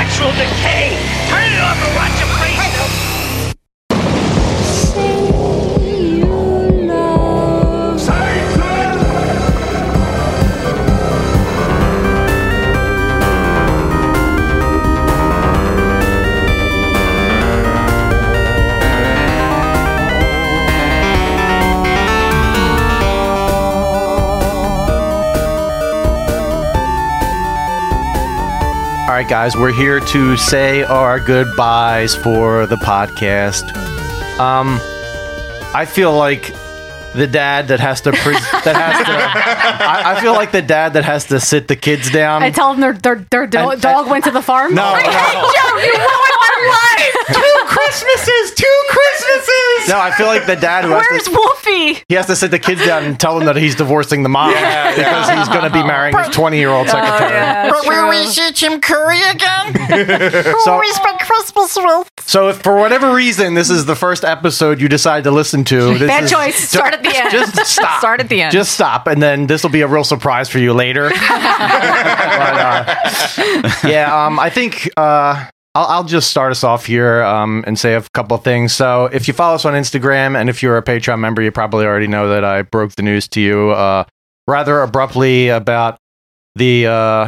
intellectual decay. Turn it off and watch your face. All right, guys, we're here to say our goodbyes for the podcast. I feel like the dad that has to I feel like the dad that has to sit the kids down. I tell them their dog went to the farm. No, I hate you. You ruined my life. Two Christmases. No, I feel like the dad who Where's Wolfie? he has to sit the kids down and tell them that he's divorcing the mom because he's going to be marrying his 20-year-old secretary. But will we see Tim Curry again? So- Who we spend Christmas with? So if for whatever reason this is the first episode you decide to listen to, this Bad is choice. Start at the end. Just stop. Start at the end. Just stop, and then this will be a real surprise for you later. But, I think I'll just start us off here and say a couple of things. So if you follow us on Instagram, and if you're a Patreon member, you probably already know that I broke the news to you rather abruptly about the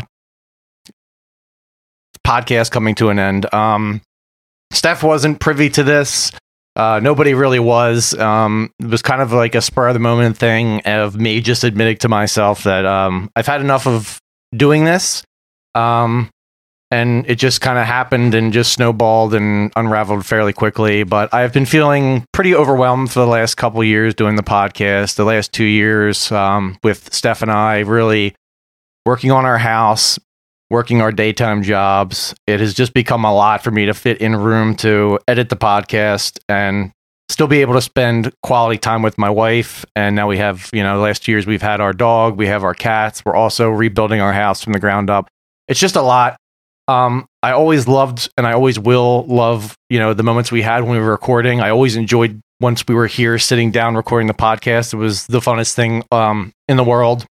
podcast coming to an end. Steph wasn't privy to this. Nobody really was. It was kind of like a spur of the moment thing of me just admitting to myself that I've had enough of doing this. And it just kind of happened and just snowballed and unraveled fairly quickly. But I've been feeling pretty overwhelmed for the last couple of years doing the podcast, the last 2 years with Steph and I really working on our house, working our daytime jobs. It has just become a lot for me to fit in a room to edit the podcast and still be able to spend quality time with my wife. And now we have, the last 2 years we've had our dog, we have our cats. We're also rebuilding our house from the ground up. It's just a lot. I always loved and I always will love, the moments we had when we were recording. I always enjoyed once we were here sitting down recording the podcast. It was the funnest thing in the world.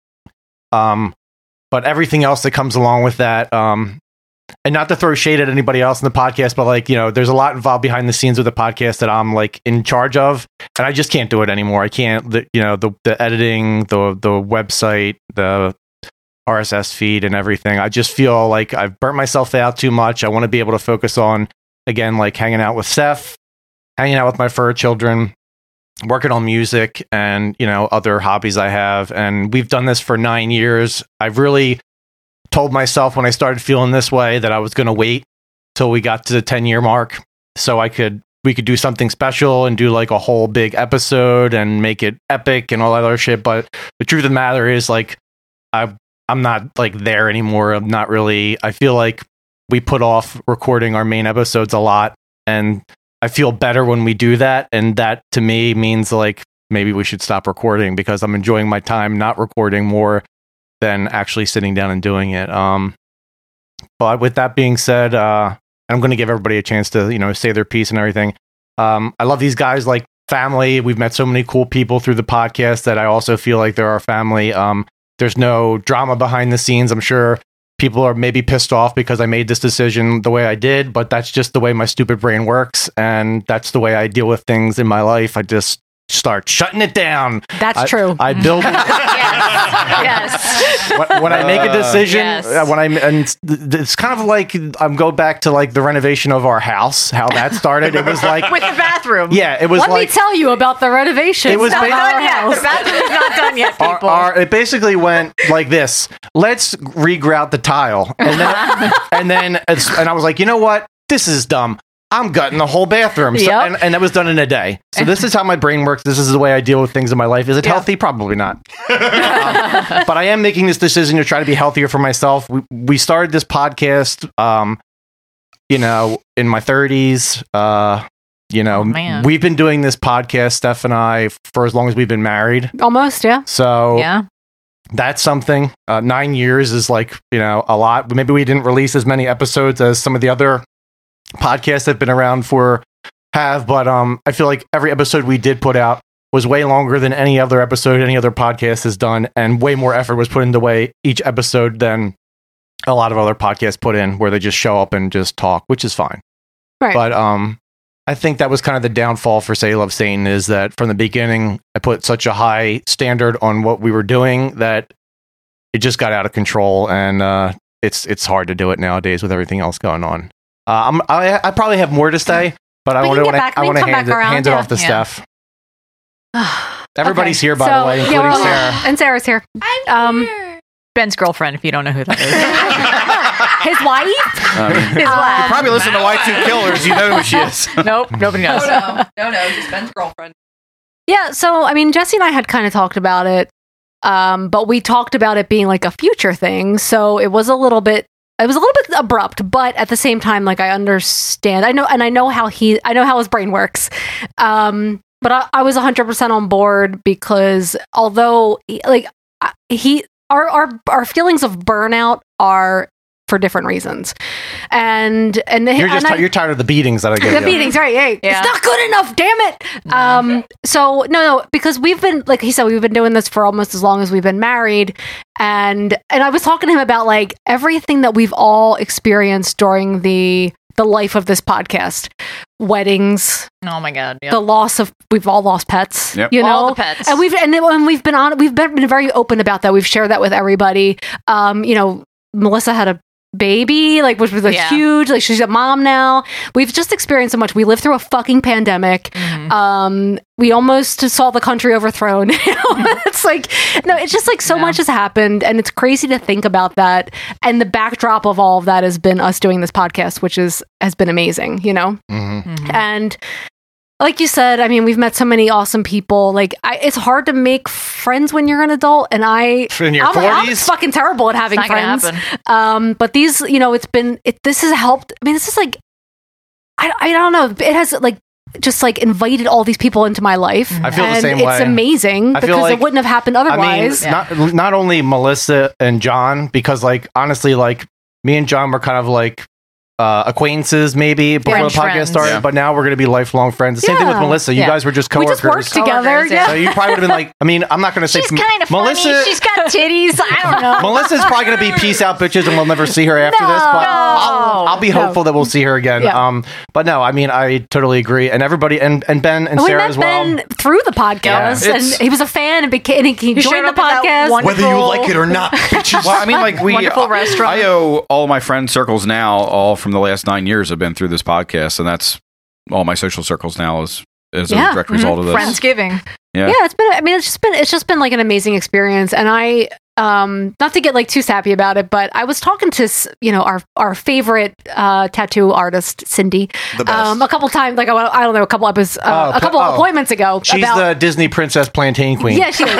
But everything else that comes along with that, and not to throw shade at anybody else in the podcast, but there's a lot involved behind the scenes with the podcast that I'm in charge of, and I just can't do it anymore. I can't, the editing, the website, the RSS feed and everything. I just feel like I've burnt myself out too much. I want to be able to focus on, again, hanging out with Steph, hanging out with my fur children, working on music and, other hobbies I have. And we've done this for 9 years. I've really told myself when I started feeling this way that I was going to wait till we got to the 10-year mark so we could do something special and do a whole big episode and make it epic and all that other shit. But the truth of the matter is I'm not there anymore. I'm not really, I feel like we put off recording our main episodes a lot, and I feel better when we do that. And that to me means maybe we should stop recording because I'm enjoying my time not recording more than actually sitting down and doing it. But with that being said, I'm going to give everybody a chance to, say their piece and everything. I love these guys like family. We've met so many cool people through the podcast that I also feel like they're our family. There's no drama behind the scenes. I'm sure people are maybe pissed off because I made this decision the way I did, but that's just the way my stupid brain works. And that's the way I deal with things in my life. I just start shutting it down. That's true. I build it. Yes. When I make a decision, Yes. and it's kind of I'm go back to the renovation of our house, how that started. It was with the bathroom. Yeah, it was Let me tell you about the renovation. It was of not our done yet. house. The bathroom is not done yet, people. it basically went like this. Let's regrout the tile. And then I was like, you know what? This is dumb. I'm gutting the whole bathroom. So, Yep. and that was done in a day. So this is how my brain works. This is the way I deal with things in my life. Is it healthy? Probably not. But I am making this decision to try to be healthier for myself. We started this podcast, in my 30s. man. We've been doing this podcast, Steph and I, for as long as we've been married. Almost, yeah. So Yeah. that's something. 9 years is a lot. Maybe we didn't release as many episodes as some of the other podcasts that have been around but I feel like every episode we did put out was way longer than any other episode any other podcast has done, and way more effort was put into each episode than a lot of other podcasts put in, where they just show up and just talk, which is fine. Right. But I think that was kind of the downfall for Say Love Satan, is that from the beginning I put such a high standard on what we were doing that it just got out of control, and it's hard to do it nowadays with everything else going on. I probably have more to say, but I want to hand it off to Steph. Everybody's here, by the way, including Sarah. And Sarah's here. I'm here. Ben's girlfriend, if you don't know who that is. His wife? His wife. You probably listen to Y2 Killers. You know who she is. Nope, nobody knows. No, just Ben's girlfriend. Yeah, so, I mean, Jesse and I had kind of talked about it, but we talked about it being like a future thing, so it was a little bit abrupt, but at the same time, like, I understand. I know how his brain works. But I was 100% on board, because although our feelings of burnout are for different reasons, and you're tired of the beatings that I get. The beatings, right? Hey, yeah. It's not good enough. Damn it. So no, because we've been, like he said, we've been doing this for almost as long as we've been married, and I was talking to him about like everything that we've all experienced during the life of this podcast. Weddings. Oh my god! Yep. The loss of, we've all lost pets. Yep. You know, all the pets, and we've been very open about that. We've shared that with everybody. You know, Melissa had a baby, like, which was huge, like, she's a mom now. We've just experienced so much. We lived through a fucking pandemic. Mm-hmm. We almost saw the country overthrown. It's like, no, it's just like so much has happened, and it's crazy to think about that. And the backdrop of all of that has been us doing this podcast, which has been amazing, you know? And like you said, I mean, we've met so many awesome people. Like, it's hard to make friends when you're an adult, and in your 40s, I'm fucking terrible at having friends. But these, you know, this has helped. I mean, this is like, I don't know. It has like just like invited all these people into my life. I feel the same way. It's amazing, because like, it wouldn't have happened otherwise. I mean, not only Melissa and John, because like honestly, like me and John were kind of like acquaintances maybe before the podcast started, but now we're going to be lifelong friends. The same thing with Melissa. You guys were just coworkers. We just worked together. So you probably would have been like, I mean, I'm not going to say she's kind of Melissa. Funny. She's got titties. I don't know. Melissa's probably going to be peace out, bitches, and we'll never see her after this. But I'll be hopeful that we'll see her again. But no, I mean, I totally agree. And everybody, and Ben and Sarah as well. Ben through the podcast, and he was a fan, and he joined the podcast. Whether you like it or not, bitches. Well, I mean, like, wonderful restaurant. I owe all my friend circles now, all from the last 9 years, have been through this podcast, and that's all my social circles now is a direct result of this. Friendsgiving. Yeah, it's been. I mean, it's just been like an amazing experience, and I. Not to get like too sappy about it, but I was talking to, you know, our favorite tattoo artist, Cindy, a couple times, like I don't know, a couple appointments ago. She's the Disney Princess Plantain Queen. Yeah, she is.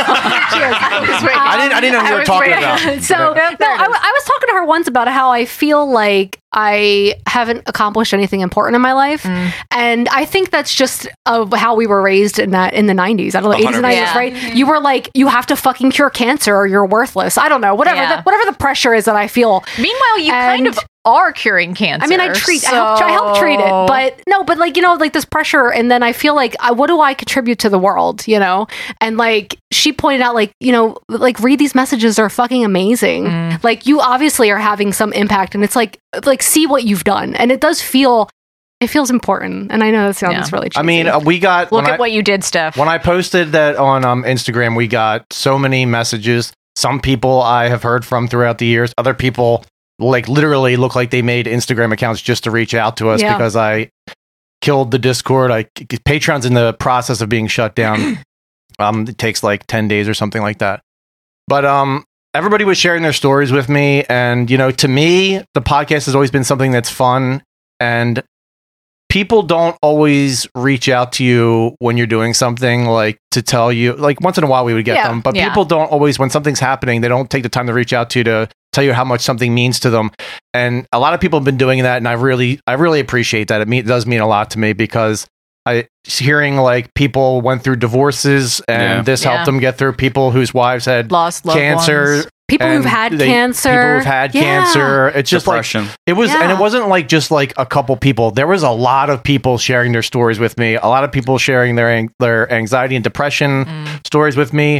I didn't know who you were talking about. So no, I was talking to her once about how I feel like I haven't accomplished anything important in my life, and I think that's just how we were raised in the 90s. I don't know, 80s and 90s, right? Mm-hmm. You were like, you have to fucking cure cancer or you're worthless. I don't know, whatever the pressure is that I feel. Meanwhile, you kind of are curing cancer. I mean, I help treat it, but like, you know, like this pressure, and then I feel like, what do I contribute to the world, you know? And like, she pointed out, like, you know, like, read these messages, are fucking amazing. Like, you obviously are having some impact, and it's like see what you've done, and it feels important. And I know that sounds really cheesy. I mean, we got look at what you did, Steph. When I posted that on Instagram, we got so many messages. Some people I have heard from throughout the years. Other people like literally look like they made Instagram accounts just to reach out to us because I killed the Discord. Patreon's in the process of being shut down. It takes like 10 days or something like that. But everybody was sharing their stories with me, and you know, to me, the podcast has always been something that's fun, and people don't always reach out to you when you're doing something, like to tell you, like once in a while we would get them, but people don't always, when something's happening, they don't take the time to reach out to you to tell you how much something means to them. And a lot of people have been doing that, and I really appreciate that. It does mean a lot to me, because hearing like people went through divorces, and this helped them get through. People whose wives had lost cancer. Ones. People who've had cancer. People who've had cancer. It's just depression. Like, it was, and it wasn't like just like a couple people. There was a lot of people sharing their stories with me. A lot of people sharing their anxiety and depression stories with me.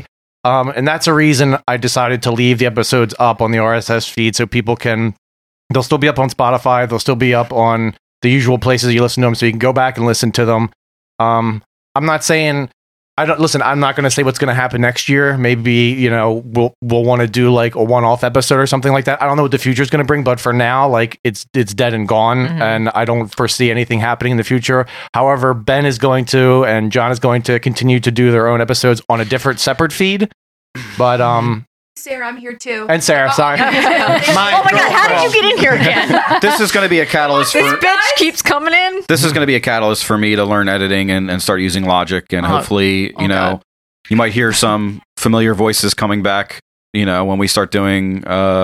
And that's a reason I decided to leave the episodes up on the RSS feed so people can, they'll still be up on Spotify. They'll still be up on the usual places you listen to them, so you can go back and listen to them. I'm not saying, I'm not going to say what's going to happen next year. Maybe, we'll want to do like a one-off episode or something like that. I don't know what the future is going to bring, but for now, like it's dead and gone, and I don't foresee anything happening in the future. However, Ben is going to, and John is going to continue to do their own episodes on a different separate feed. But Sarah, I'm here too. And Sarah, sorry. Oh my God, how did you get in here again? This is going to be a catalyst This for. bitch keeps coming in. This is going to be a catalyst for me to learn editing and start using Logic, and hopefully, you might hear some familiar voices coming back. When we start doing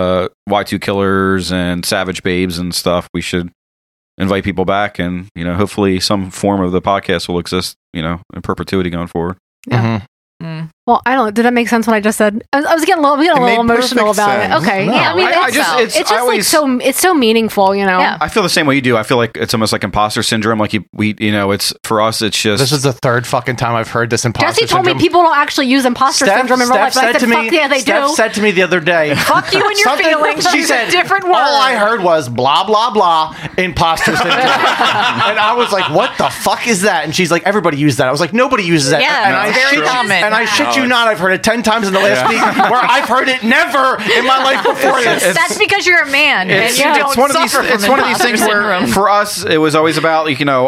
Y2 Killers and Savage Babes and stuff, we should invite people back, and hopefully, some form of the podcast will exist, in perpetuity going forward. Yeah. Well, I don't. Did that make sense? What I just said? I was getting a little emotional about it. Okay, No, yeah. I mean, it's just it's so meaningful, Yeah. I feel the same way you do. I feel like it's almost like imposter syndrome. Like it's for us. It's just this is the third fucking time I've heard this imposter Jesse told syndrome. me people don't actually use imposter syndrome in real life. But I said, fuck yeah, they Steph do. said to me the other day, Fuck you and your feelings. She Use said, a different word. all I heard was blah, blah, blah, imposter syndrome. And I was like, what the fuck is that? And she's like, everybody uses that. I was like, nobody uses that. Yeah, and I it's very shit common. And I shit you not, I've heard it 10 times in the last week, where I've heard it never in my life before this. That's because you're a man and you don't one of these. suffer It's from one of these things imposter where, syndrome. for us, it was always about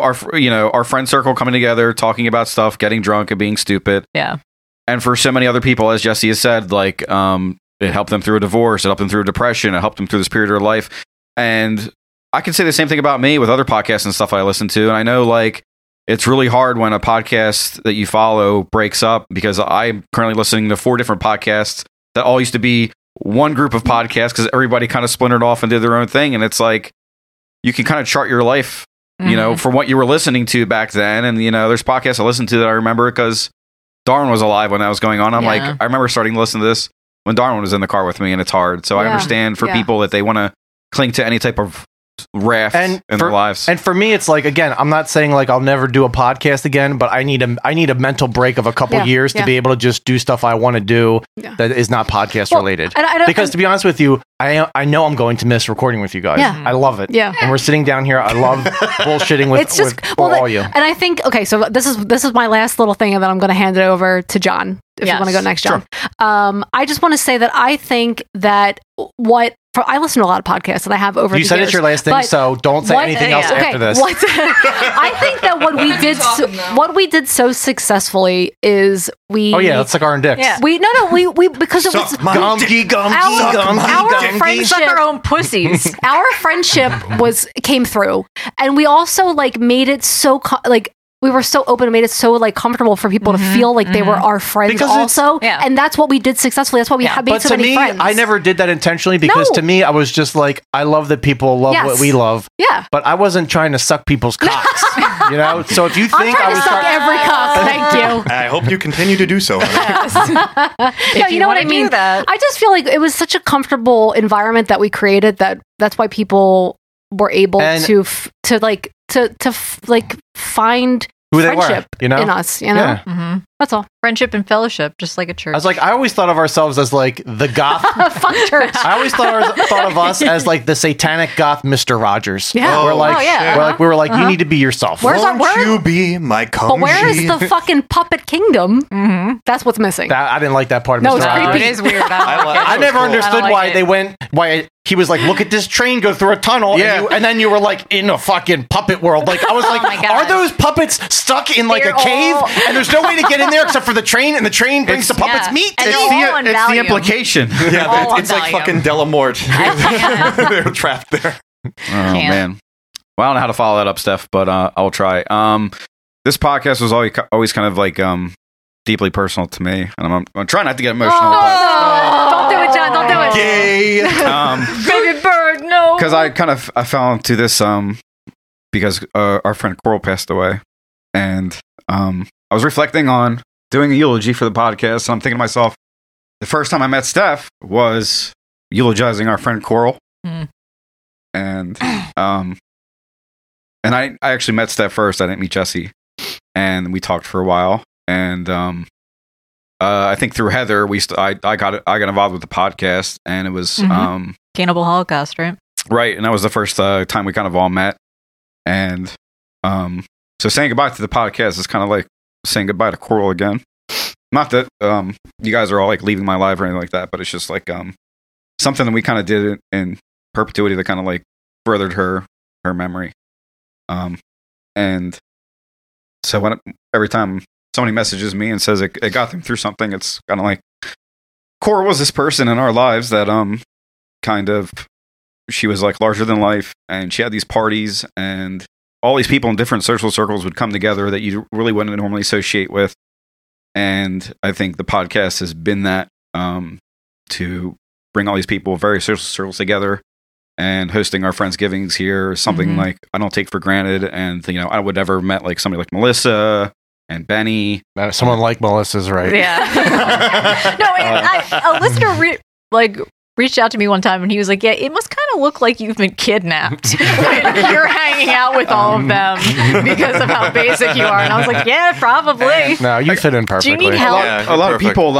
our friend circle coming together, talking about stuff, getting drunk, and being stupid. Yeah. And for so many other people, as Jesse has said, like it helped them through a divorce, it helped them through a depression, it helped them through this period of their life. And I can say the same thing about me with other podcasts and stuff I listen to. And I know like it's really hard when a podcast that you follow breaks up, because I'm currently listening to 4 different podcasts that all used to be one group of podcasts, because everybody kind of splintered off and did their own thing. And it's like you can kind of chart your life, from what you were listening to back then. And there's podcasts I listened to that I remember because Darwin was alive when that was going on. I'm like, I remember starting to listen to this when Darwin was in the car with me, and it's hard. So I understand for people that they want to cling to any type of raft in their lives. And for me, it's like, again, I'm not saying like I'll never do a podcast again, but I need a mental break of a couple years to be able to just do stuff I want to do that is not podcast related. Because to be honest with you, I know I'm going to miss recording with you guys. Yeah. I love it. Yeah. And we're sitting down here. I love bullshitting with all you. And I think, okay, so this is my last little thing, and then I'm going to hand it over to John if you want to go next, John. Sure. I just want to say that I think that I listen to a lot of podcasts, and I have over the years. You said it's your last thing, so don't say anything else after this. I think that what we did so successfely is we. Oh yeah, let's suck our own dicks. Yeah. We because it was our friendship. Suck our own pussies. Our friendship came through, and we also like made it so we were so open and made it so like comfortable for people to feel like they were our friends Because also. And that's what we did successfully. That's why we made but so to many me, friends. I never did that intentionally, because to me, I was just like, I love that people love what we love. Yeah. But I wasn't trying to suck people's cocks. So if you I'm think trying to suck every cock. Thank you. I hope you continue to do so. No, you know what I mean? I just feel like it was such a comfortable environment that we created that's why people were able to find who they friendship were, in us, Yeah. That's all. Friendship and fellowship, just like a church. I was like, I always thought of ourselves as like the goth. Fuck church. I always thought of us as like the satanic goth Mr. Rogers. Yeah. We're like, we were like, you need to be yourself. Won't you be my But where is the fucking puppet kingdom? That's what's missing. I didn't like that part of No, Mr. it's Rogers. creepy. It is weird. I never understood why he was like, look at this train go through a tunnel, and then you were like in a fucking puppet world. Like I was like, my God. are those puppets stuck in like They're a cave, all- and there's no way to get in there except for the train, and the train brings the puppets meat? And It's they're all on the Valium. implication. Yeah, All it's on like Valium. fucking Delamort. They're trapped there. Oh man. Well, I don't know how to follow that up, Steph, but I'll try. This podcast was always kind of like deeply personal to me, and I'm trying not to get emotional. Don't do it, John. Don't do it. Gay. Baby bird, no. Because I fell into this because our friend Coral passed away, and I was reflecting on doing a eulogy for the podcast, and I'm thinking to myself, the first time I met Steph was eulogizing our friend Coral, and I actually met Steph first. I didn't meet Jesse, and we talked for a while, and I think through Heather, I got involved with the podcast, and it was Cannibal Holocaust, right? right, and that was the first time we kind of all met, and so saying goodbye to the podcast is kind of like saying goodbye to Coral again. Not that you guys are all like leaving my life or anything like that, but it's just like something that we kind of did in perpetuity that kind of like furthered her memory. And so every time somebody messages me and says it got them through something, it's kind of like Cora was this person in our lives that kind of, she was like larger than life, and she had these parties, and all these people in different social circles would come together that you really wouldn't normally associate with. And I think the podcast has been that to bring all these people, various social circles together, and hosting our Friendsgivings here is something like I don't take for granted. And I would never have met like somebody like Melissa and Benny. Someone like Melissa's right. Yeah. No, a listener reached out to me one time, and he was like, "Yeah, it must kind of look like you've been kidnapped when you're hanging out with all of them because of how basic you are." And I was like, "Yeah, probably." No, you fit in perfectly. Do you need help? A lot of people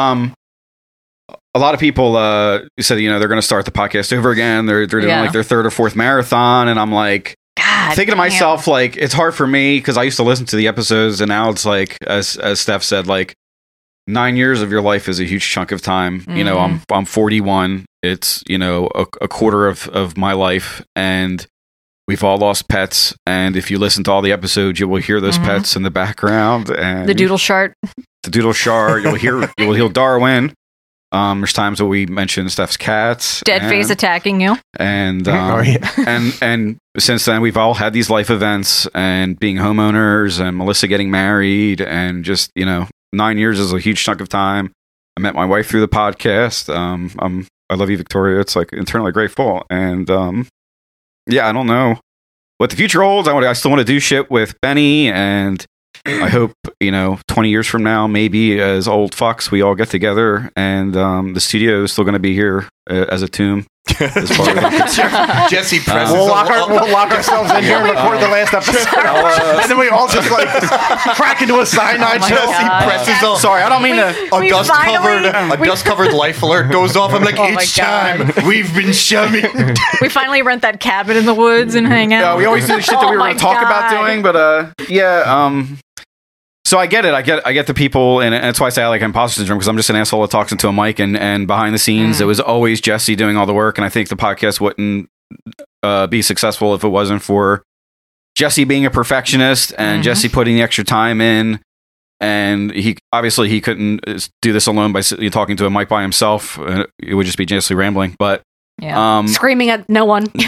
said, they're going to start the podcast over again. They're doing like their third or fourth marathon, and I'm like, thinking to myself, like, it's hard for me because I used to listen to the episodes, and now it's like, as Steph said, like 9 years of your life is a huge chunk of time. I'm 41. It's a quarter of my life, and we've all lost pets. And if you listen to all the episodes, you will hear those pets in the background, and The doodle shart. You'll hear Darwin. There's times where we mention Steph's cats, Dead face attacking you, and and since then we've all had these life events, and being homeowners, and Melissa getting married, and just 9 years is a huge chunk of time. I met my wife through the podcast. I love you, Victoria. It's like internally grateful, and I don't know what the future holds. I still want to do shit with Benny, and I hope 20 years from now, maybe as old fucks, we all get together, and the studio is still going to be here as a tomb. As far as Jesse presses. We'll lock ourselves in here and record the last episode, and then we all just like crack into a cyanide. Jesse presses. Sorry, I don't mean to. A dust covered life alert goes off. I'm like, each time we've been shoving. We finally rent that cabin in the woods and hang out. Yeah, we always do the shit that we were going to talk about doing, but so I get it. I get the people, and that's why I say I like imposter syndrome, because I'm just an asshole that talks into a mic, and behind the scenes, it was always Jesse doing all the work, and I think the podcast wouldn't be successful if it wasn't for Jesse being a perfectionist and Jesse putting the extra time in, and he couldn't do this alone by talking to a mic by himself. It would just be Jesse rambling, but. Yeah. Screaming at no one. As he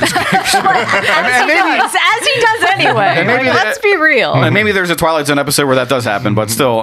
does anyway. Let's be real. And maybe there's a Twilight Zone episode where that does happen, but still,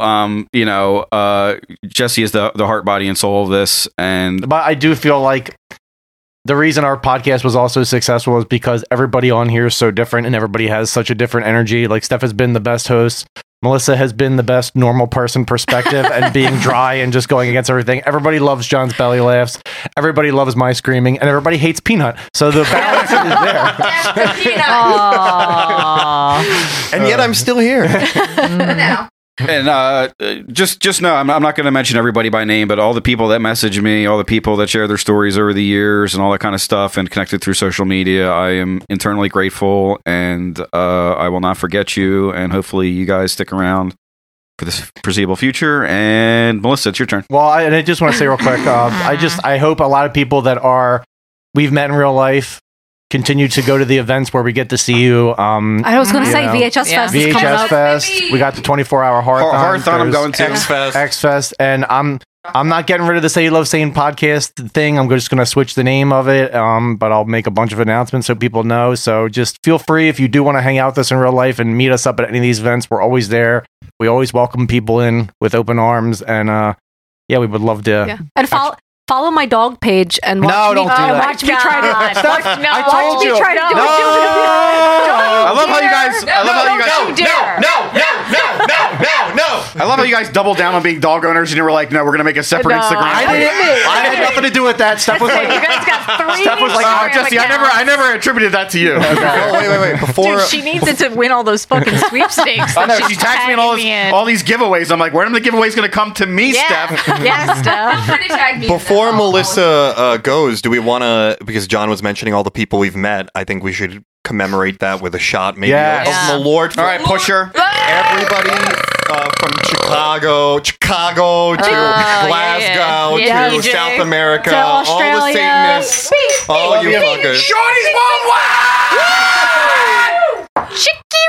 Jesse is the heart, body, and soul of this. But I do feel like the reason our podcast was also successful is because everybody on here is so different, and everybody has such a different energy. Like Steph has been the best host. Melissa has been the best normal person perspective and being dry and just going against everything. Everybody loves John's belly laughs. Everybody loves my screaming, and everybody hates Peanut. So the balance is there. And yet I'm still here. now. And just know, I'm not going to mention everybody by name, but all the people that message me, all the people that share their stories over the years and all that kind of stuff and connected through social media, I am internally grateful, and I will not forget you, and hopefully you guys stick around for this foreseeable future. And Melissa, it's your turn. Well, I just want to say real quick, I hope a lot of people that we've met in real life continue to go to the events where we get to see you. I was going to say VHS Fest is coming up. VHS Fest. We got the 24-hour Hearthon. I'm going to. X-Fest. And I'm not getting rid of the Say You Love Sane podcast thing. I'm just going to switch the name of it. But I'll make a bunch of announcements so people know. So just feel free if you do want to hang out with us in real life and meet us up at any of these events. We're always there. We always welcome people in with open arms. And we would love to. Yeah. And follow my dog page and watch don't do that. Watch me try to. I told you. Try to do it. I love how you guys. No. I love how you guys doubled down on being dog owners and you were like, no, we're gonna make a separate No, Instagram. I had nothing to do with that. Steph was You like, guys got 3 Steph was like, Oh, Instagram Jesse, I accounts. never attributed that to you. Oh, wait. Before Dude, she needs it to win all those fucking sweepstakes. I know that she she's tagged me in tagging all these giveaways. I'm like, when are the giveaways gonna come to me, Steph? Yeah, Steph. Try to tag me in Before that. Melissa goes, do we want to? Because John was mentioning all the people we've met. I think we should commemorate that with a shot, maybe Yes. of Yeah. Malort. All right, pusher. Everybody from Chicago to Glasgow yeah. to DJ. South America, To all the Australia. Satanists, all you fuckers. Shorty's worldwide! Chicky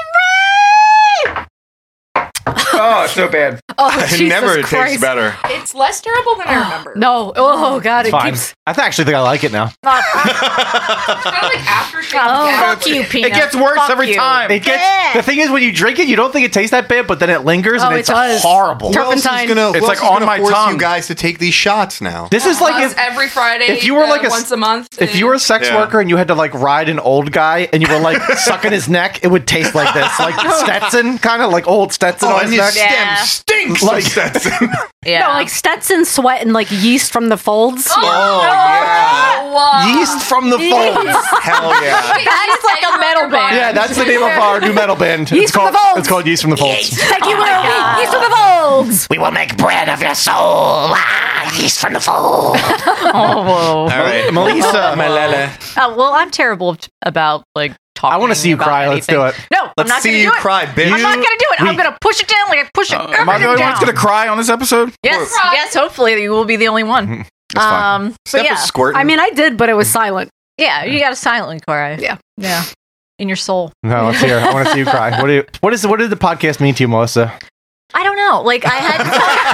Oh, it's so bad. Oh, It Jesus never Christ. tastes better. It's less terrible than I remember. No. Oh, God. it's It fine. keeps. I actually think I like it now. It's kind of like aftershave. Oh, Yeah. fuck you, Peanut. It gets worse Fuck every you. time. It gets. The thing is, when you drink it, you don't think it tastes that bad, but then it lingers and Oh, it it's does. horrible. Who else is Turpentine. gonna? It's who like else is on gonna my force tongue. you guys to take these shots now. This is like Us every Friday. if you were like once a month. if you were a sex Yeah. worker and you had to like ride an old guy and you were like sucking his neck, it would taste like this, like Stetson, kind of like old Stetson on his and your neck. stem Yeah. stinks Like- like Stetson. Yeah. No, like Stetson sweat and like yeast from the folds. Oh yeah, wow. Yeast from the folds. hell yeah. That's like a metal band. Yeah, that's the name of our new metal band. Yeast from the folds. It's called Yeast from the Folds. Thank you, Will. Yeast from the folds. We will make bread of your soul. Yeast from the fold. Oh, whoa. All right, Melissa. Well, I'm terrible about like talking. I want to see you about cry. Let's anything. do it. No, I'm Let's not see going to you do it. cry, bitch. I'm not going to do it. I'm We- going to push it down like I push it. Am I the only one that's gonna cry on this episode? Yes, Cry. yes. Hopefully, you will be the only one. That's fine. But Steph yeah, was squirting. I mean, I did, but it was silent. yeah, you got to silently cry. Yeah. yeah, in your soul. No, let's hear. I want to see you cry. What did the podcast mean to you, Melissa? I don't know. Like I had.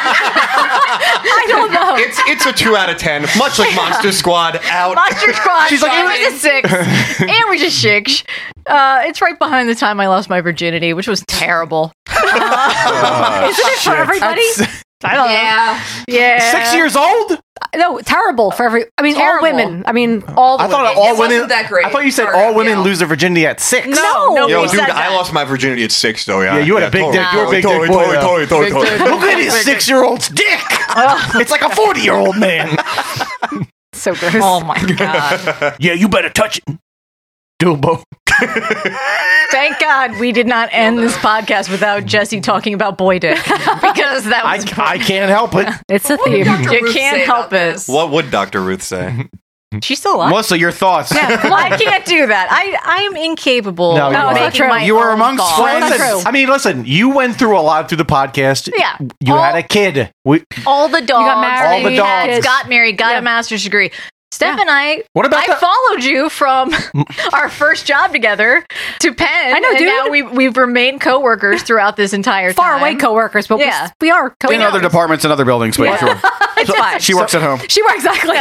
I don't know. it's a 2 out of 10, much like Monster Squad. Out. Monster Squad. She's like, it was a 6. And we just shakes. It's right behind the time I lost my virginity, which was terrible. Isn't it for everybody? I don't know. Yeah. Yeah. 6 years old? No, terrible for every. I mean, all Terrible. women. I mean, all. I thought It all wasn't women. that great. I thought you said Sorry, all women Gail. lose their virginity at 6. No, Yo, nobody dude, said I that. lost my virginity at 6, though. Yeah, Yeah, you had a big totally, dick. You were a big totally, dick boy, totally, though. totally. Look at his 6-year-old's dick. It's like a 40-year-old man. So gross. Oh my god! Yeah, you better touch it. Dilbo. Thank God we did not end this podcast without Jesse talking about boy dick because that was I can't help it. It's a What did theme. Dr. You Ruth can't say help about it. this? What would Dr. Ruth say? She's still alive. Melissa, your thoughts. I can't do that. I am incapable No, of you are. making That's true. my You were own amongst thoughts. friends. True. I mean, listen, you went through a lot through the podcast. Yeah. You had a kid. All the dogs. got married, All the we had- dogs. got married, got Yeah. a master's degree. Steph and I, What about I the- followed you from our first job together to Penn. I know, and dude. now we've remained coworkers througroughout this entire Far time. away coworkers, but Yeah. we are In coworkers. other departments and other buildings, but Yeah. sure. It's fine. She works at home. She works exactly.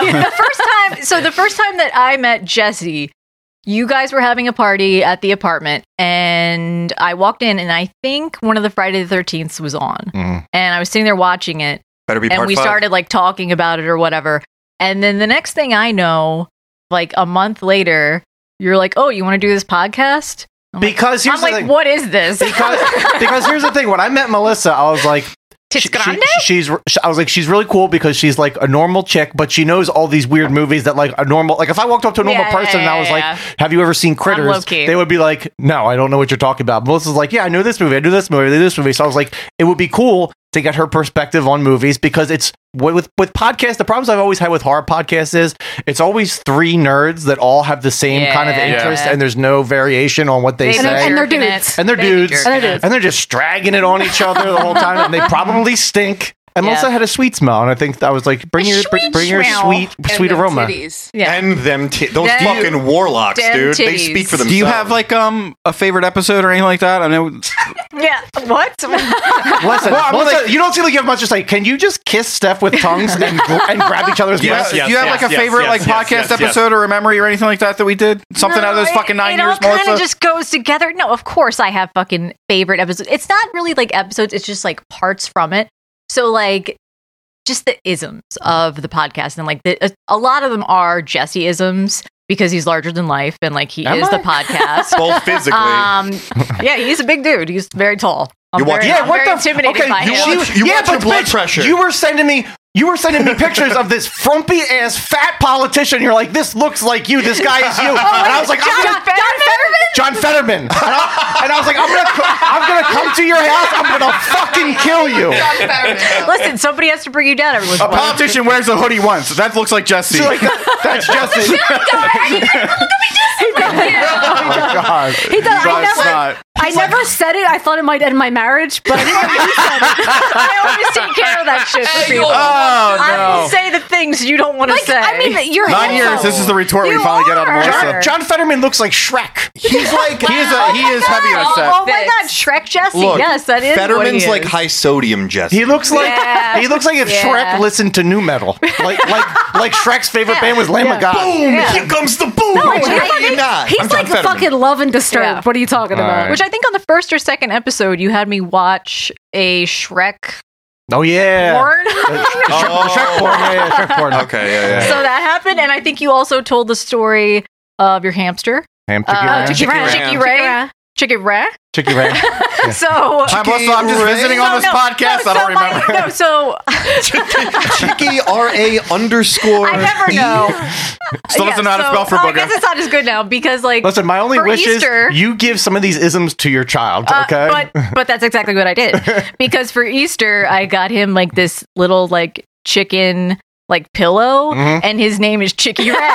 The first time that I met Jesse, you guys were having a party at the apartment, and I walked in, and I think one of the Friday the 13th was on, and I was sitting there watching it, Better be and part we 5. started like talking about it or whatever, and then the next thing I know, like a month later, you're like, "Oh, you want to do this podcast?" Because here's I'm the like, thing. "What is this?" Because here's the thing. When I met Melissa, I was like, Tits grande? I was like, she's really cool because she's like a normal chick, but she knows all these weird movies that like a normal, like if I walked up to a normal Yeah, person and I was yeah. like, have you ever seen Critters? low-key. They would be like, no, I don't know what you're talking about. Melissa's like, yeah, I know this movie. I do this movie. I do this movie. So I was like, it would be cool to get her perspective on movies because it's with podcasts. The problems I've always had with horror podcasts is it's always 3 nerds that all have the same kind of Yeah. interest and there's no variation on what they They say. and they're jerking dudes. it. And they're They be dudes. jerking And they're it. dudes. And they're just dragging it on each other the whole time, and they probably stink. And Yeah. Melissa had a sweet smell, and I think that was like bring your smell. sweet And them aroma. titties. Yeah. And them those Them- fucking warlocks, them dude. They titties. speak for themselves. Do you have like a favorite episode or anything like that? I know. Yeah. What? Listen, Well, I'm Melissa, like- you don't seem like you have much to say. Can you just kiss Steph with tongues and grab each other's Yes, breasts? yes. Do you have like a favorite like podcast episode or a memory or anything like that we did? Something out of those fucking 9 it years, all kind Melissa? of just goes together. No, of course I have fucking favorite episodes. It's not really like episodes. It's just like parts from it. So like just the isms of the podcast, and like a lot of them are Jesse isms because he's larger than life and like he Am is I? the podcast. both physically? Yeah, he's a big dude. He's very tall. I'm You watch- very, Yeah, I'm what very the- intimidated okay, by you him. watch- You watch your but blood bitch, pressure. You were sending me pictures of this frumpy ass fat politician. You're like, this looks like you. This guy is you. And I was like, John Fetterman. And I was like, I'm gonna come to your house. I'm gonna fucking kill you. Listen, somebody has to bring you down. Everyone's A politician wears a hoodie once. That looks like Jesse. She's like, that's Jesse. Oh my god. He does. I never said it. I thought it might end my marriage, but I didn't know he said it. I always take care of that shit for people. Oh, I no. will say the things you don't want to say. I mean, you're 9 years. This is the retort we You finally get out of are. Melissa. John Fetterman looks like Shrek. He's like He is heavy on set. Oh my god, Shrek Jesse. Look, Yes, that is what he Fetterman's is. like high sodium Jesse. He looks like Yeah. if Yeah. Shrek listened to new metal. Like Shrek's favorite band was Lamb of God. Boom! Yeah. Here comes the boom. No, You're not. He's I'm John like Fetterman. fucking Love and Disturbed. Yeah. What are you talking about? right. Which I think on the first or second episode, you had me watch a Shrek Oh yeah. porn. Shrek porn. Yeah, Shrek porn. Okay, yeah. So that happened, and I think you also told the story of your hamster, Ham Chicky Ray. Chicky Ray. Chicky Ray. Chicky Ray. So Hi, Melissa. I'm just visiting on this podcast. I don't remember. So Chicky RA underscore. I never know. Still doesn't know how to spell for I booger. guess it's not as good now because, like, Listen, my only for wish Easter, is you give some of these isms to your child, okay? but that's exactly what I did because for Easter I got him like this little like chicken like pillow, Mhm. and his name is Chicky Ray.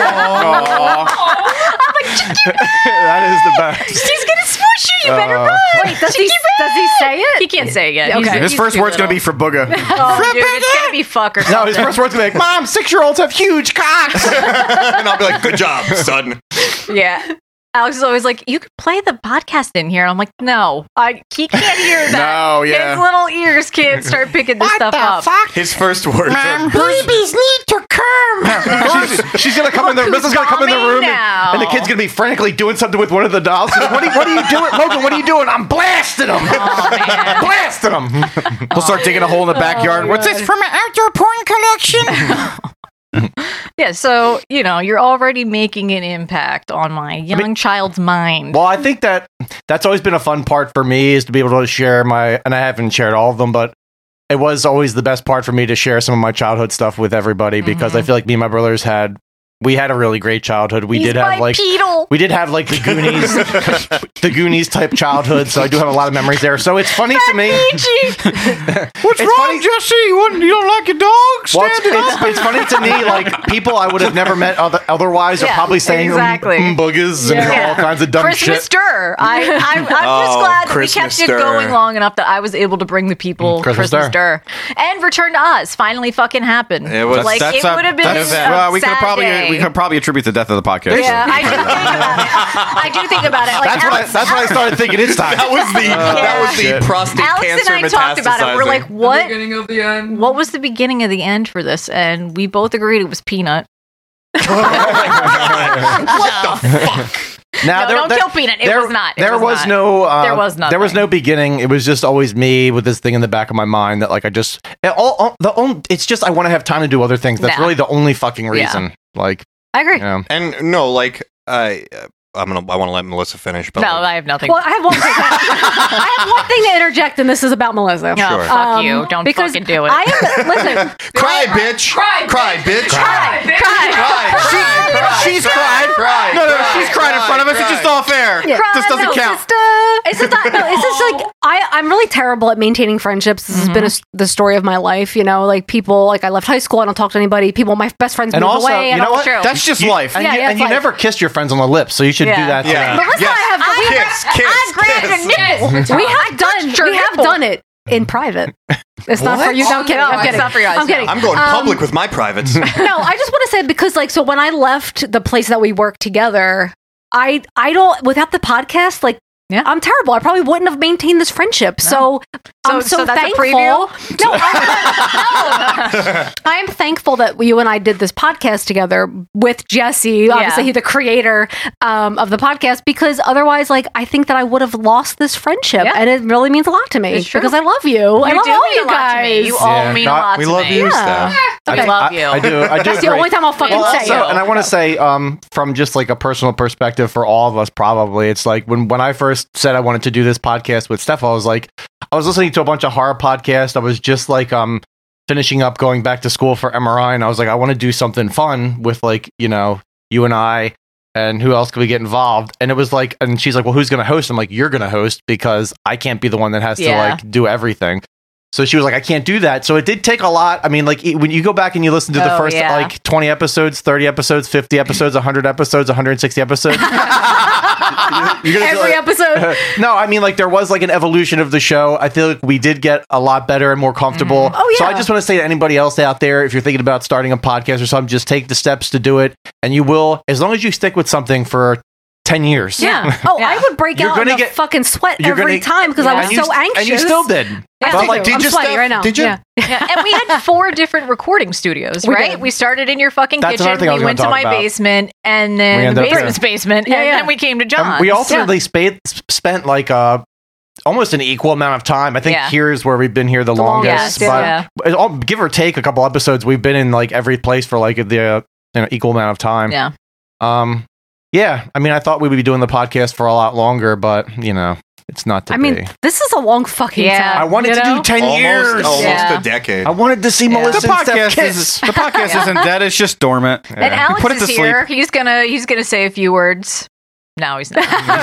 That is the best. He's gonna smooch you. You better run. Wait, does he say it? He can't say it yet. Okay. His first word's going to be for booger. Oh, dude, it's gonna be fuck or something. No, his first words gonna be like, "Mom, 6-year-olds have huge cocks." And I'll be like, good job, son. Yeah. Alex is always like, you could play the podcast in here. And I'm like, no, he can't hear that. No, yeah. His little ears can't start picking this stuff up. His first words are, Babies need to come. She's gonna come in the. Melissa's gonna come in the Calming room, now. and the kid's gonna be frantically doing something with one of the dolls. She's like, what are you doing, Logan? What are you doing? I'm blasting him. Blasting him. We'll start digging a hole in the backyard. What's this? From an outdoor porn collection. Yeah, so, you're already making an impact on my young child's mind. Well, I think that's always been a fun part for me is to be able to share and I haven't shared all of them, but it was always the best part for me to share some of my childhood stuff with everybody because I feel like me and my brothers had a really great childhood. We did have like the Goonies type childhood, so I do have a lot of memories there. So it's funny to me. What's wrong, Jesse? You don't like your dog? Well, it's funny to me, like people I would have never met otherwise are Yeah, probably saying exactly. boogers and all kinds of dumb Christmas shit. stir. I'm just glad that we Christmas kept it stir. going long enough that I was able to bring the people Christmas Christmas stir. stir. And Return to Oz finally fucking happened. It was- like it would have been a Well, we sad day. could probably attribute the death of the podcast. Yeah, I do think about it. Like, That's when I started thinking it's time. that was the Shit. prostate Alex cancer and I talked about it. We're like, metastasizing. what? Beginning of the end. What was the beginning of the end for this? And we both agreed it was Peanut. Now, No, don't kill Peanut. It was not. It There was was not. no. There was nothing. There was no beginning. It was just always me with this thing in the back of my mind that like I just it's just I want to have time to do other things. That's Nah. really the only fucking reason. Like, I agree. you know. And no, like I want to let Melissa finish, but No, like, I have nothing. Well, I have one thing. I have one thing to interject, and this is about Melissa. No, Sure. fuck you. Don't because fucking do it. I am. Listen, cry, bitch, cry, bitch, She's cried. No, she's cried in front of us. It's just off air. Yeah. This doesn't count. It's just not. No, it's just like I'm really terrible at maintaining friendships. This has been the story of my life. Like people. Like I left high school. I don't talk to anybody. People. My best friends And move also, away. you know what? True. That's just life. And, Yeah, you, yeah, and you it's like- never kissed your friends on the lips, so you should do Yeah. that. Yeah. today. Melissa, I have. kiss. We have done. We have done it in private. It's not for you. No, I'm kidding. No, I'm it's kidding. not for you guys, I'm kidding. I'm going public with my privates. No, I just want to say because so when I left the place that we worked together, I don't without the podcast like. Yeah. I'm terrible. I probably wouldn't have maintained this friendship. So I'm so that's a thankful. preview? No, I'm thankful that you and I did this podcast together with Jesse, obviously the creator of the podcast, because otherwise, like I think that I would have lost this friendship, and it really means a lot to me It's true. because I love you. I love do all mean you a lot to me. guys. You all mean a lot we to love me. you, Yeah. Steph. I love you. I do. That's the agree. only time I'll fucking Well, say also, it. and I want to say, from just like a personal perspective for all of us, probably it's like when I first first said I wanted to do this podcast with Steph, I was listening to a bunch of horror podcasts. I was just like finishing up going back to school for MRI, and I was like, I want to do something fun with like, you know, you and I, and who else could we get involved? And it was like, and she's like, well, who's going to host? I'm like, you're going to host because I can't be the one that has to like do everything. So she was like, I can't do that. So it did take a lot. I mean, like when you go back and you listen to the first like 20 episodes, 30 episodes, 50 episodes, 100 episodes, 160 episodes. Every episode. No, I mean, like there was like an evolution of the show. I feel like we did get a lot better and more comfortable. Oh, yeah. So I just want to say to anybody else out there, if you're thinking about starting a podcast or something, just take the steps to do it, and you will, as long as you stick with something for 10 years. Yeah. Oh, I would break You're out in gonna a fucking sweat every time because I was so anxious. And you still did. But like, I'm sweaty right now. Did you? Yeah. Yeah, and we had 4 different recording studios, We right? did. We started in your fucking That's another kitchen. thing I was We went to gonna my talk about. basement, and We then the ended up basement's there. basement, Yeah, and yeah. then we came to John's. We ultimately spent like almost an equal amount of time. I think Yeah. here's where we've been here the longest. longest, But give or take a couple episodes, we've been in like every place for like the equal amount of time. Yeah. Yeah. I mean, I thought we would be doing the podcast for a lot longer, but you know, it's not to I be. mean, this is a long fucking time. I wanted to do 10 years. Almost a decade. I wanted to see Melissa The and Steph podcast kiss. the podcast isn't dead. It's just dormant. And Alex Put it is to here. sleep. He's gonna say a few words. No, he's not.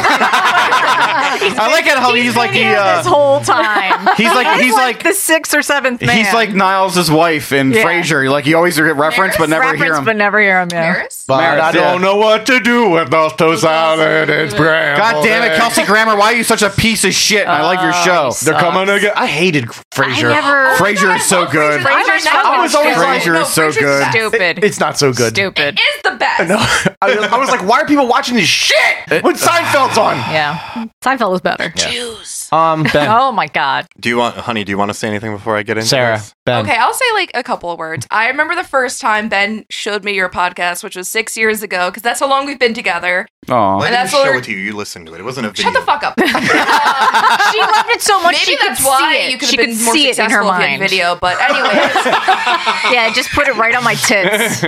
I like it how he's like been here this whole time. He's like the 6th or 7th man. He's like Niles' wife in Yeah. Frasier. Like you always get reference, but never hear him. but never hear him. Yeah. But Maris, I don't know what to do with those two salad and scrambled God damn it, eggs. Kelsey Grammer! Why are you such a piece of shit? I like your show. They're coming again. I hated Frasier. Frasier is so good. Frasier's I was always like, Frasier is so good. stupid. It's not so good. Stupid. Is the best. No, I was like, why are people watching this shit when Seinfeld's on? Yeah. Seinfeld was better. Ben, Oh my god. Do you want to say anything before I get into Sarah, this? Ben. Okay, I'll say like a couple of words. I remember the first time Ben showed me your podcast, which was 6 years ago, because that's how long we've been together. Aw. I And didn't that's show what we're- it to you. You listened to it. It wasn't a video. Shut the fuck up. She loved it so much Maybe she that's could why see it. you could She have been could more see it in her successful if you had mind. video. But anyways, Yeah, just put it right on my tits.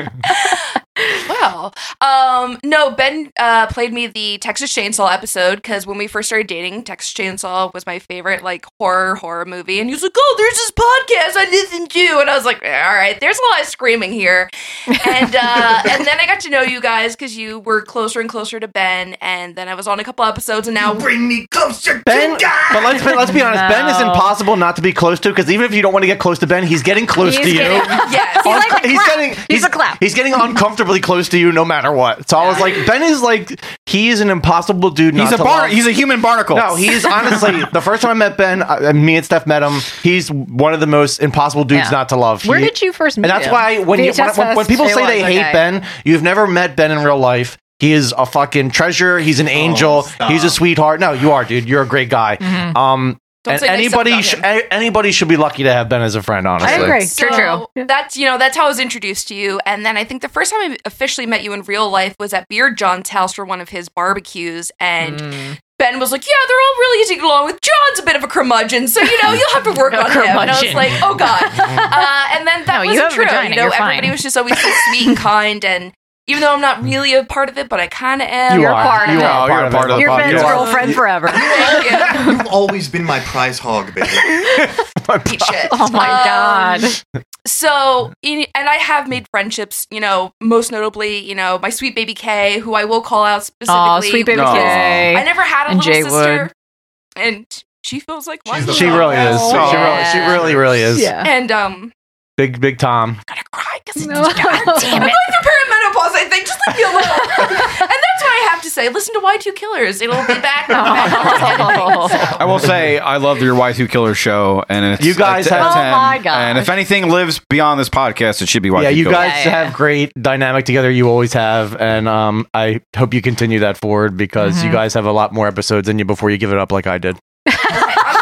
well, no, Ben played me the Texas Chainsaw episode because when we first started dating, Texas Chainsaw was my favorite like horror movie, and he was like, "Oh, there's this podcast I listen to," and I was like, "All right, there's a lot of screaming here," and then I got to know you guys because you were closer and closer to Ben, and then I was on a couple episodes, and now Bring me closer Ben, to God. but let's be honest. Ben is No. impossible not to be close to because even if you don't want to get close to Ben, he's getting close to you. yes, He's getting uncomfortably close to you no matter what. So I was like, Ben is like he's an impossible dude. He's not to love. He's a human barnacle. No, he's honestly the first time I met Ben, me and Steph met him. He's one of the most impossible dudes Yeah. not to love. Where He- did you first meet And that's him? why when VHS people It say was, they hate okay. Ben, you've never met Ben in real life. He is a fucking treasure. He's an angel. stop. He's a sweetheart. No, you are, dude. You're a great guy. Don't And say nice stuff about anybody should be lucky to have Ben as a friend. Honestly, I agree. So that's that's how I was introduced to you, and then I think the first time I officially met you in real life was at Beard John's house for one of his barbecues, and Ben was like, "Yeah, they're all really easy to get along with. John's a bit of a curmudgeon, so you'll have to work on him." And I was curmudgeon. like, "Oh God!" And then that No, you wasn't have a true. vagina, You're fine. everybody was just always so sweet and kind, and even though I'm not really a part of it, but I kind of am. You are. part of You it. are You're a part of the You're podcast. Ben's girlfriend forever. Thank you. You've always been my prize hog, baby. Eat shit. Oh my god. So, and I have made friendships, most notably, my sweet baby Kay, who I will call out specifically. Oh, sweet baby Aw. Kay. I never had a And little Jay sister, Wood. and she feels like one. she really is. Oh, She really is. Yeah. And Big Tom. I'm gonna cry because No. God damn it. I'm going through perimenopause. I think just leave me alone. And that's what I have to say. Listen to Y2 Killers. It'll be back. I will say I love your Y2 Killer show, and it's You guys a have- Oh 10. my gosh. And if anything lives beyond this podcast, it should be Y2 Yeah, you Killer. guys Yeah. have great dynamic together. You always have, and I hope you continue that forward because you guys have a lot more episodes in you before you give it up like I did. I'm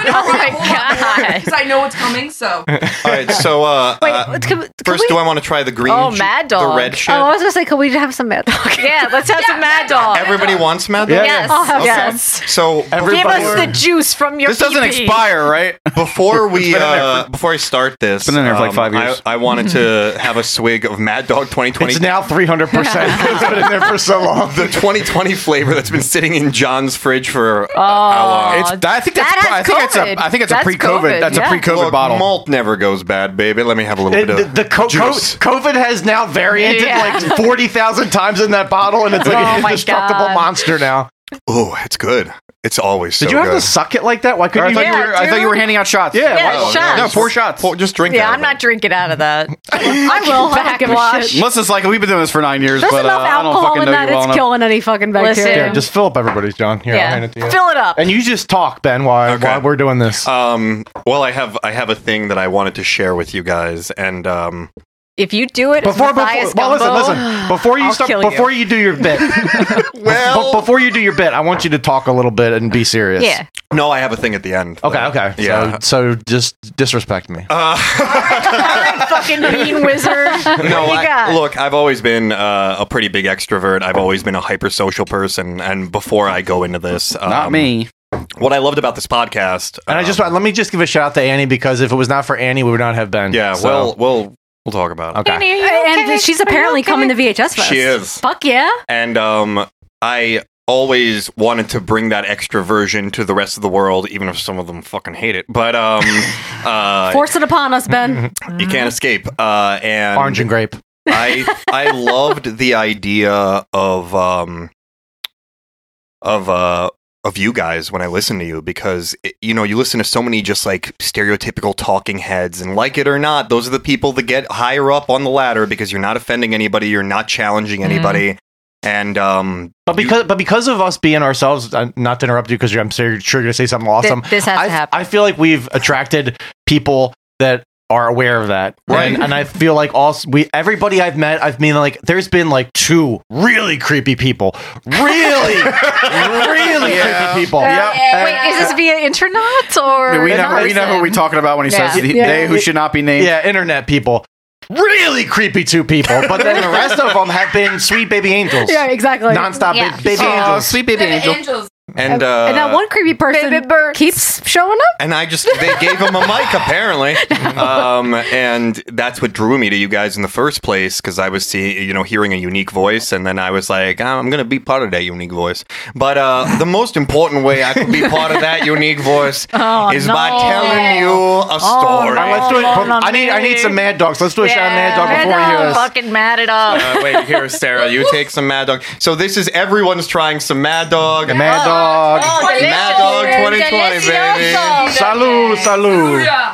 Oh my god! Because I know what's coming. So All right, so first, do I want to try the green? Mad The Dog. red shit. Oh, I was gonna say, could we have some Mad Dog? Yeah, let's have some Mad Dog. Everybody wants Mad Dog. Yeah. Yes. I'll have Yes. So Give us the juice from your. This doesn't pee-pee. expire, right? before we been in there before I start this, been in there for like 5 years. I wanted to have a swig of Mad Dog 2020. It's now 300%. It's been in there for so long. The 2020 flavor that's been sitting in John's fridge for Oh, how long? I think that's. That has I think it's COVID. a. I think it's That's a pre-COVID. COVID, That's yeah. a pre-COVID Look, bottle. malt never goes bad, baby. Let me have a little bit of The juice. COVID has now varianted Yeah. like 40,000 times in that bottle, and it's like Oh an my indestructible God. monster now. Oh, it's good. It's always so Did you have good. to suck it like that? Why I couldn't thought, you? I thought you were handing out shots. Yeah, Yeah, why- shots. No, 4 shots. Just drink Yeah, out I'm of not it. drinking out of that. I will. I don't give a Backwash. shit. Melissa's like, we've been doing this for 9 years, There's but enough I don't alcohol fucking in know that. you well It's enough. killing any fucking bacteria. Listen. Here, just fill up everybody's, John. Here, I'll hand Yeah, it to you. fill it up. And you just talk, Ben, while we're doing this. Well, I have a thing that I wanted to share with you guys, and If you do it, Before Matthias listen. Gumbo, Before you I'll start, kill you. before you do your bit, before you do your bit, I want you to talk a little bit and be serious. Yeah. no, I have a thing at the end. Okay. Yeah. So just disrespect me. fucking mean wizard. No, What you got? look, I've always been a pretty big extrovert. I've always been a hypersocial person, and before I go into this, Not me. What I loved about this podcast, And I just let me just give a shout out to Annie, because if it was not for Annie, we would not have Ben. yeah, So- we'll talk about it. okay. Annie, are you okay? And she's apparently coming to VHS Fest. She is. Fuck yeah. And I always wanted to bring that extra version to the rest of the world, even if some of them fucking hate it. But Force it upon us, Ben. you can't escape. And Orange and grape. I loved the idea of you guys when I listen to you, because you listen to so many just like stereotypical talking heads, and like it or not, those are the people that get higher up on the ladder because you're not offending anybody, you're not challenging anybody. And But because of us being ourselves, not to interrupt you because I'm sure you're going to say something awesome. This has to happen. I feel like we've attracted people that are aware of that, Right. And I feel like everybody I've met, there's been like 2 really creepy people, really creepy people. Wait, is this via internet or? We know who we're talking about when he says Yeah. they who should not be named. Yeah, internet people. Really creepy 2 people, but then the rest of them have been sweet baby angels. Yeah, exactly. Nonstop Yeah. baby angels. Sweet baby angel. Angels. and And that one creepy person Baby birds. keeps showing up. and they gave him a mic apparently, and that's what drew me to you guys in the first place, because I was hearing a unique voice, and then I was like, I'm gonna be part of that unique voice. But the most important way I could be part of that unique voice is by telling you a story. All right, let's do it. Oh, I need some Mad Dogs. Let's do a shot of Mad Dog before we hear this. Fucking mad it up. Wait, here, Sarah, you take some Mad Dog. So this is everyone's trying some Mad Dog. Mad Dog. Mad Dog 2020, baby. Salud, salud. Yeah.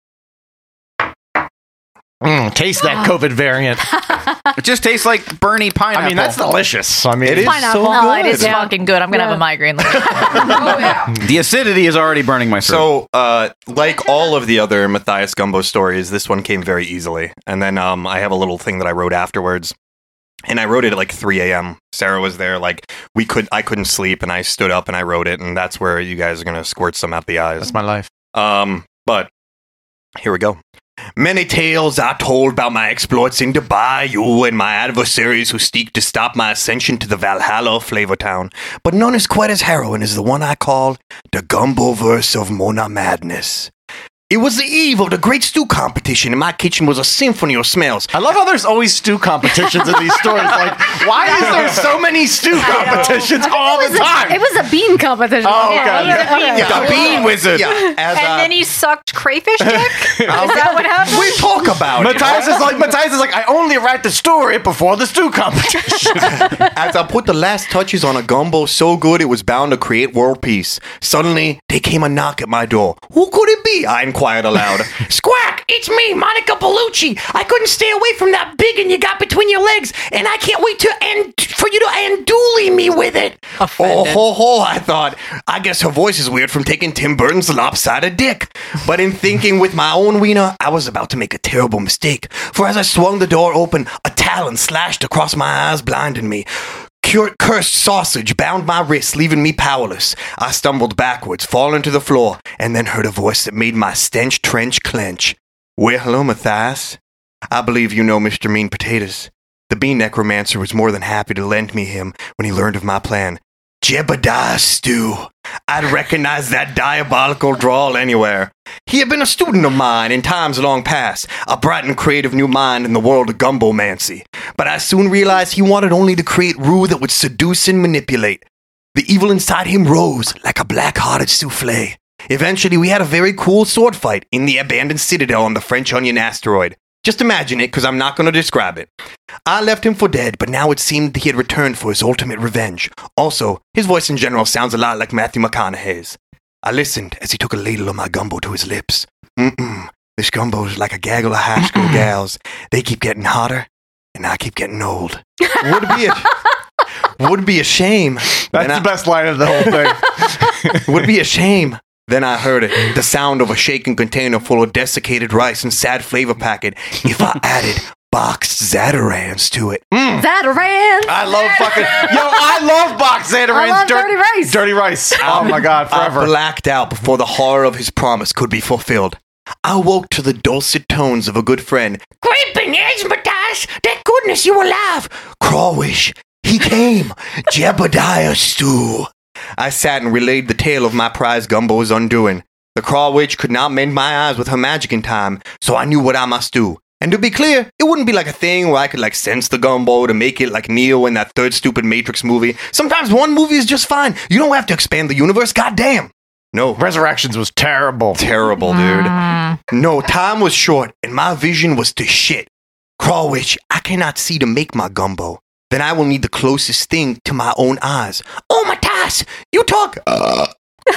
Taste that COVID variant. It just tastes like Bernie pineapple. I mean, that's delicious. I mean, It is Pineapple. so Oh, good. it is fucking good. I'm gonna have a migraine later. Oh yeah. The acidity is already burning my throat. So, like all of the other Matthias Gumbo stories, this one came very easily. And then I have a little thing that I wrote afterwards. And I wrote it at like 3 a.m. Sarah was there. Like I couldn't sleep, and I stood up and I wrote it. And that's where you guys are gonna squirt some out the eyes. That's my life. But here we go. Many tales are told about my exploits in Dubai, you and my adversaries who seek to stop my ascension to the Valhalla of Flavor Town. But none is quite as harrowing as the one I call the Gumbo verse of Mona Madness. It was the eve of the great stew competition, and my kitchen was a symphony of smells. I love how there's always stew competitions in these stories. Like, why is there so many stew competitions all the time? It was a bean competition. Oh, okay. Yeah, The bean wizard. Yeah, as And then he sucked crayfish dick? Is that what happened? we talk about it. Matthias is like, I only write the story before the stew competition. As I put the last touches on a gumbo so good it was bound to create world peace, suddenly there came a knock at my door. Who could it be? I inquired aloud. Squawk! It's me, Monica Bellucci. I couldn't stay away from that biggin you got between your legs, and I can't wait for you to andouille me with it. Oh, ho, ho, I thought. I guess her voice is weird from taking Tim Burton's lopsided dick. But in thinking with my own wiener, I was about to make a terrible mistake. For as I swung the door open, a talon slashed across my eyes, blinding me. cursed sausage bound my wrists, leaving me powerless. I stumbled backwards, falling to the floor, and then heard a voice that made my stench trench clench. Well, hello, Matthias. I believe you know Mr. Mean Potatoes. The Bean Necromancer was more than happy to lend me him when he learned of my plan. Jebediah Stew. I'd recognize that diabolical drawl anywhere. He had been a student of mine in times long past, a bright and creative new mind in the world of gumbomancy. But I soon realized he wanted only to create rue that would seduce and manipulate. The evil inside him rose like a black-hearted souffle. Eventually, we had a very cool sword fight in the abandoned citadel on the French Onion asteroid. Just imagine it, because I'm not going to describe it. I left him for dead, but now it seemed that he had returned for his ultimate revenge. Also, his voice in general sounds a lot like Matthew McConaughey's. I listened as he took a ladle of my gumbo to his lips. This gumbo is like a gaggle of high school gals. They keep getting hotter, and I keep getting old. Would be a shame. That's the best line of the whole thing. Would be a shame. Then I heard it, the sound of a shaken container full of desiccated rice and sad flavor packet if I added boxed Zatarans to it. Zatarans! I love boxed Zatarans. I love dirty rice. Dirty rice. Oh my God, forever. I blacked out before the horror of his promise could be fulfilled. I woke to the dulcet tones of a good friend. Great bananas, Matthias! Thank goodness you alive! Crawwish, he came. Jebediah Stew. I sat and relayed the tale of my prize gumbo's undoing. The Craw Witch could not mend my eyes with her magic in time, so I knew what I must do. And to be clear, it wouldn't be like a thing where I could sense the gumbo to make it like Neo in that third stupid Matrix movie. Sometimes one movie is just fine. You don't have to expand the universe, goddamn. No. Resurrections was terrible. Terrible, dude. No, time was short, and my vision was to shit. Craw Witch, I cannot see to make my gumbo. Then I will need the closest thing to my own eyes. Oh, Matthias, you talk of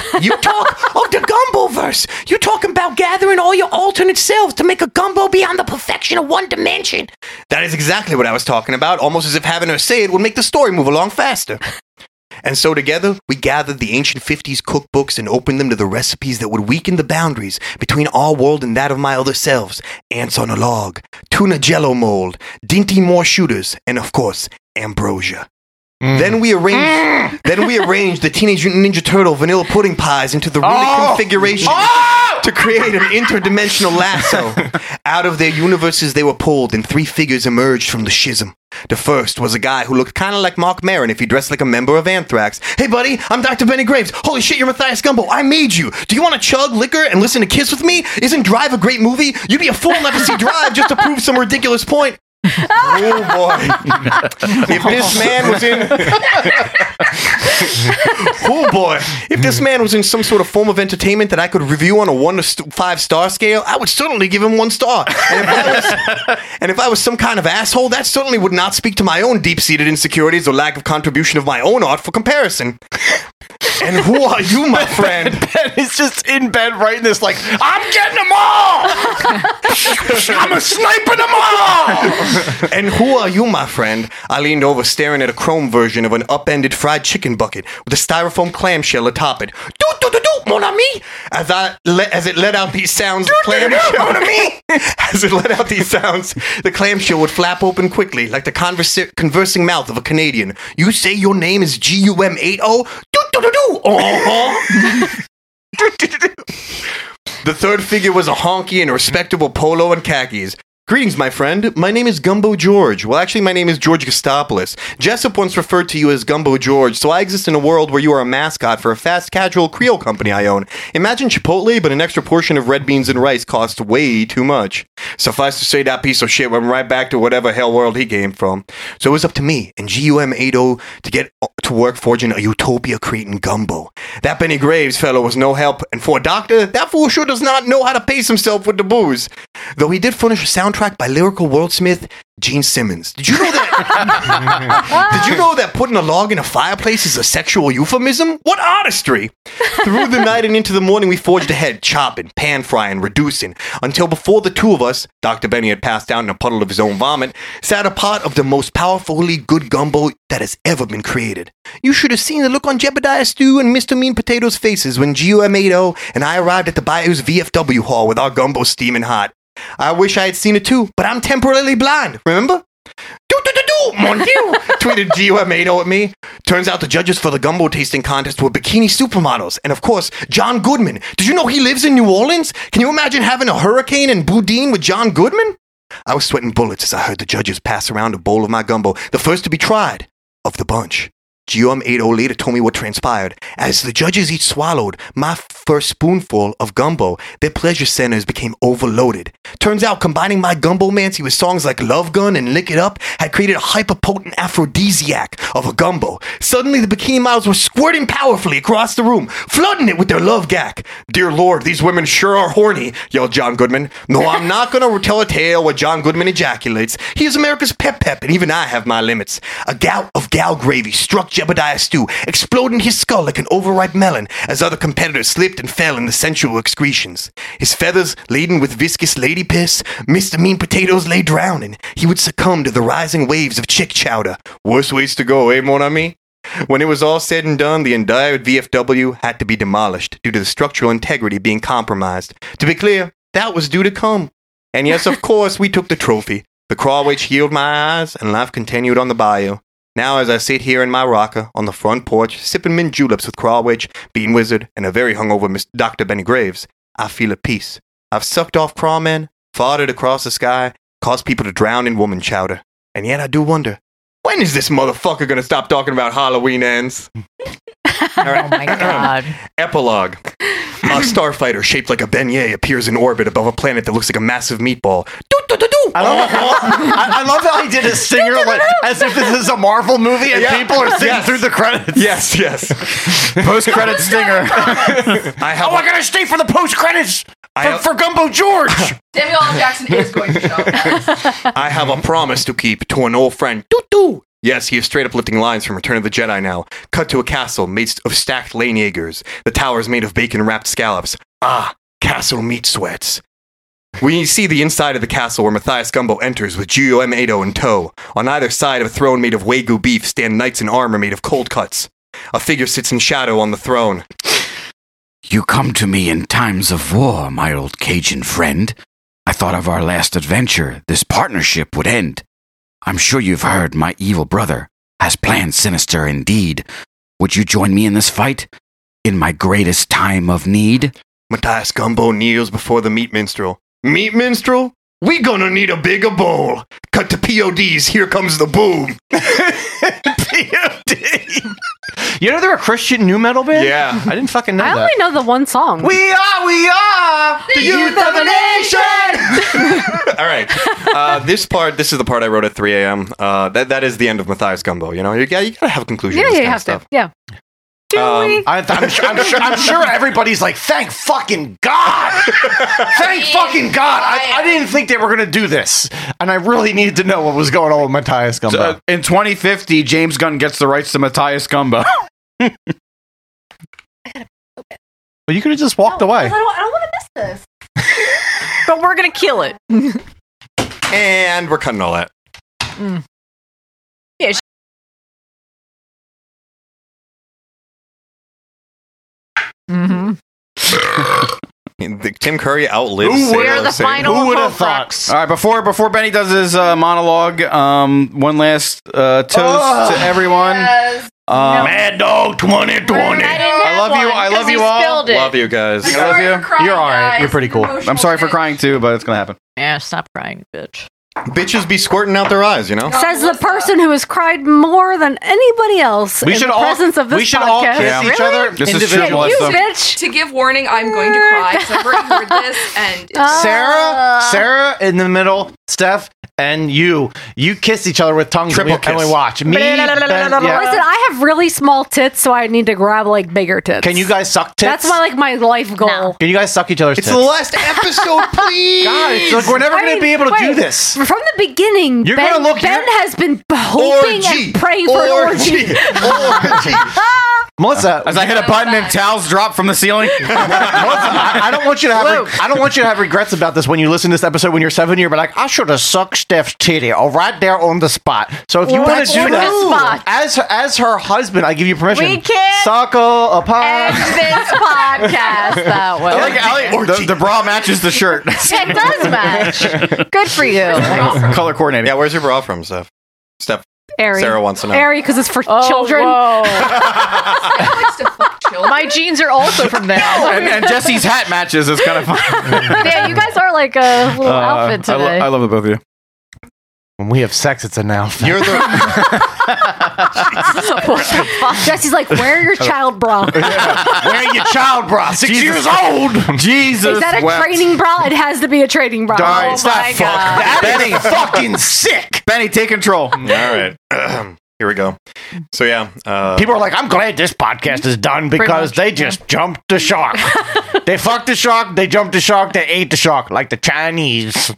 the Gumboverse. You're talking about gathering all your alternate selves to make a gumbo beyond the perfection of one dimension. That is exactly what I was talking about, almost as if having her say it would make the story move along faster. And so together, we gathered the ancient 50s cookbooks and opened them to the recipes that would weaken the boundaries between our world and that of my other selves. Ants on a log, tuna jello mold, Dinty Moore shooters, and of course, ambrosia. Then we arranged the Teenage Mutant Ninja Turtle vanilla pudding pies into the runic configuration to create an interdimensional lasso. Out of their universes they were pulled, and 3 figures emerged from the schism. The first was a guy who looked kind of like Mark Maron if he dressed like a member of Anthrax. Hey buddy, I'm Dr. Benny Graves. Holy shit, you're Matthias Gumbo. I made you. Do you want to chug liquor and listen to Kiss with me? Isn't Drive a great movie? You'd be a fool not to see Drive just to prove some ridiculous point. Oh boy. If this man was in if this man was in some sort of form of entertainment that I could review on a 1 to 5 star scale, I would certainly give him 1 star. And if I was some kind of asshole, that certainly would not speak to my own deep-seated insecurities or lack of contribution of my own art for comparison. And who are you, my friend? Ben is just in bed writing this I'm getting them all! I'm sniping them all! And who are you, my friend? I leaned over staring at a chrome version of an upended fried chicken bucket with a styrofoam clamshell atop it. Do-do-do-do, mon ami! As it let out these sounds, the clamshell would flap open quickly like the conversing mouth of a Canadian. You say your name is GUM80? Do-do-do-do! The third figure was a honky in a respectable polo and khakis. Greetings, my friend. My name is Gumbo George. Well, actually, my name is George Gastopoulos. Jessup once referred to you as Gumbo George, so I exist in a world where you are a mascot for a fast casual Creole company I own. Imagine Chipotle, but an extra portion of red beans and rice costs way too much. Suffice to say, that piece of shit went right back to whatever hell world he came from. So it was up to me and GUM80 to get to work forging a utopia creating gumbo. That Benny Graves fellow was no help, and for a doctor, that fool sure does not know how to pace himself with the booze. Though he did furnish a soundtrack by lyrical wordsmith Gene Simmons. Did you know that putting a log in a fireplace is a sexual euphemism? What artistry! Through the night and into the morning we forged ahead, chopping, pan frying, reducing, until before the two of us, Dr. Benny had passed out in a puddle of his own vomit, sat a pot of the most powerfully good gumbo that has ever been created. You should have seen the look on Jebediah Stew and Mr. Mean Potatoes' faces when GUM80 and I arrived at the Bayou's VFW hall with our gumbo steaming hot. I wish I had seen it too, but I'm temporarily blind, remember? Mon Dieu, tweeted GUM80 at me. Turns out the judges for the gumbo tasting contest were bikini supermodels. And of course, John Goodman. Did you know he lives in New Orleans? Can you imagine having a hurricane in Boudin with John Goodman? I was sweating bullets as I heard the judges pass around a bowl of my gumbo, the first to be tried of the bunch. GUM80 later told me what transpired. As the judges each swallowed my first spoonful of gumbo, their pleasure centers became overloaded. Turns out combining my gumbo-mancy with songs like Love Gun and Lick It Up had created a hyper-potent aphrodisiac of a gumbo. Suddenly the bikini models were squirting powerfully across the room, flooding it with their love gack. Dear Lord, these women sure are horny, yelled John Goodman. No, I'm not going to tell a tale where John Goodman ejaculates. He is America's pep, and even I have my limits. A gout of gal gravy struck Jebediah Stew, exploding his skull like an overripe melon as other competitors slipped and fell in the sensual excretions. His feathers, laden with viscous lady piss, Mr. Mean Potatoes lay drowning. He would succumb to the rising waves of chick chowder. Worse ways to go, mon ami? When it was all said and done, the entire VFW had to be demolished due to the structural integrity being compromised. To be clear, that was due to cum. And yes, of course, we took the trophy. The crawwitch healed my eyes, and life continued on the bayou. Now, as I sit here in my rocker on the front porch, sipping mint juleps with Crawwitch, Bean Wizard, and a very hungover Dr. Benny Graves, I feel at peace. I've sucked off crawmen, farted across the sky, caused people to drown in woman chowder. And yet I do wonder, when is this motherfucker gonna stop talking about Halloween ends? All right. Oh my God. Epilogue. A starfighter shaped like a beignet appears in orbit above a planet that looks like a massive meatball. I love how he did a singer like as if this is a Marvel movie and people are singing through the credits. Yes. Post-credit stinger. I gotta stay for the post credits for Gumbo George. Samuel L. Jackson is going to show up. I have a promise to keep to an old friend. Doo-doo. Yes, he is straight up lifting lines from Return of the Jedi now. Cut to a castle made of stacked Lane Jaegers. The tower is made of bacon-wrapped scallops. Ah, castle meat sweats. We see the inside of the castle where Matthias Gumbo enters with GUM80 in tow. On either side of a throne made of Wagyu beef stand knights in armor made of cold cuts. A figure sits in shadow on the throne. You come to me in times of war, my old Cajun friend. I thought of our last adventure, this partnership would end. I'm sure you've heard my evil brother has plans sinister indeed. Would you join me in this fight? In my greatest time of need? Matthias Gumbo kneels before the meat minstrel. Meat minstrel? We gonna need a bigger bowl. Cut to PODs, here comes the boom. POD. You know they're a Christian new metal band? Yeah. I didn't fucking know I that. only know the one song. We are the youth of the nation. All right. This is the part I wrote at 3 a.m. That is the end of Matthias Gumbo. You know, you gotta have a conclusion. Yeah, to this you kind of have stuff. to. Yeah. I'm sure everybody's like, thank fucking God. Thank fucking God. I didn't think they were going to do this. And I really needed to know what was going on with Matthias Gumbo. So, in 2050, James Gunn gets the rights to Matthias Gumbo. But you could have just walked away. I don't want to miss this. But we're going to kill it. And we're cutting all that. Yeah. Mm-hmm. Tim Curry outlives We're the final Who would have thought? Horcrux. All right, before Benny does his monologue, one last toast to everyone. Yes. Mad Dog 2020. I love you. I love you all. Love you guys. I love you. You're all right. You're pretty cool. I'm sorry for crying too, but it's gonna happen. Yeah, stop crying, bitch. Bitches be squirting out their eyes, you know? Says the person who has cried more than anybody else in the presence of this we should all podcast. kiss each other. This is true, You Melissa. bitch. To give warning, I'm going to cry because I've already heard this, and Sarah in the middle, Steph, and you kiss each other with tongues Triple and we kiss. watch. Me, Ben, Listen, yeah. I have really small tits, so I need to grab like bigger tits. Can you guys suck tits? That's my life goal. Can you guys suck each other's It's tits? the last episode, please. God, it's like we're never going to be able to do this. From the beginning, You're Ben, gonna look Ben here- has been hoping and praying for an orgy. Orgy. Melissa, as I hit a button and towels drop from the ceiling. Melissa, I don't want you to have. I don't want you to have regrets about this when you listen to this episode when you're 7 years. But like, I should have sucked Steph's titty, right there on the spot. So if you want to do that, as her husband, I give you permission. We can't suck a pie. end this podcast that way. I like the bra matches the shirt. It does match. Good for you. Color coordinated. Yeah, where's your bra from, Steph? Airy. Sarah wants to know. Airy, because it's for children. My jeans are also from there. and Jesse's hat matches. It's kind of fun. Yeah, you guys are like a little outfit today. I love the both of you. When we have sex, it's a now. You're the Jesse's like, wear your child bra. Wear your child bra. 6 years old. Jesus. Is that a wept. training bra? It has to be a training bra. Darn, Oh my God. That is fucking sick. Benny, take control. All right. Here we go. So yeah, People are like, I'm glad this podcast is done because they just jumped the shark. They fucked the shark, they jumped the shark, they ate the shark like the Chinese.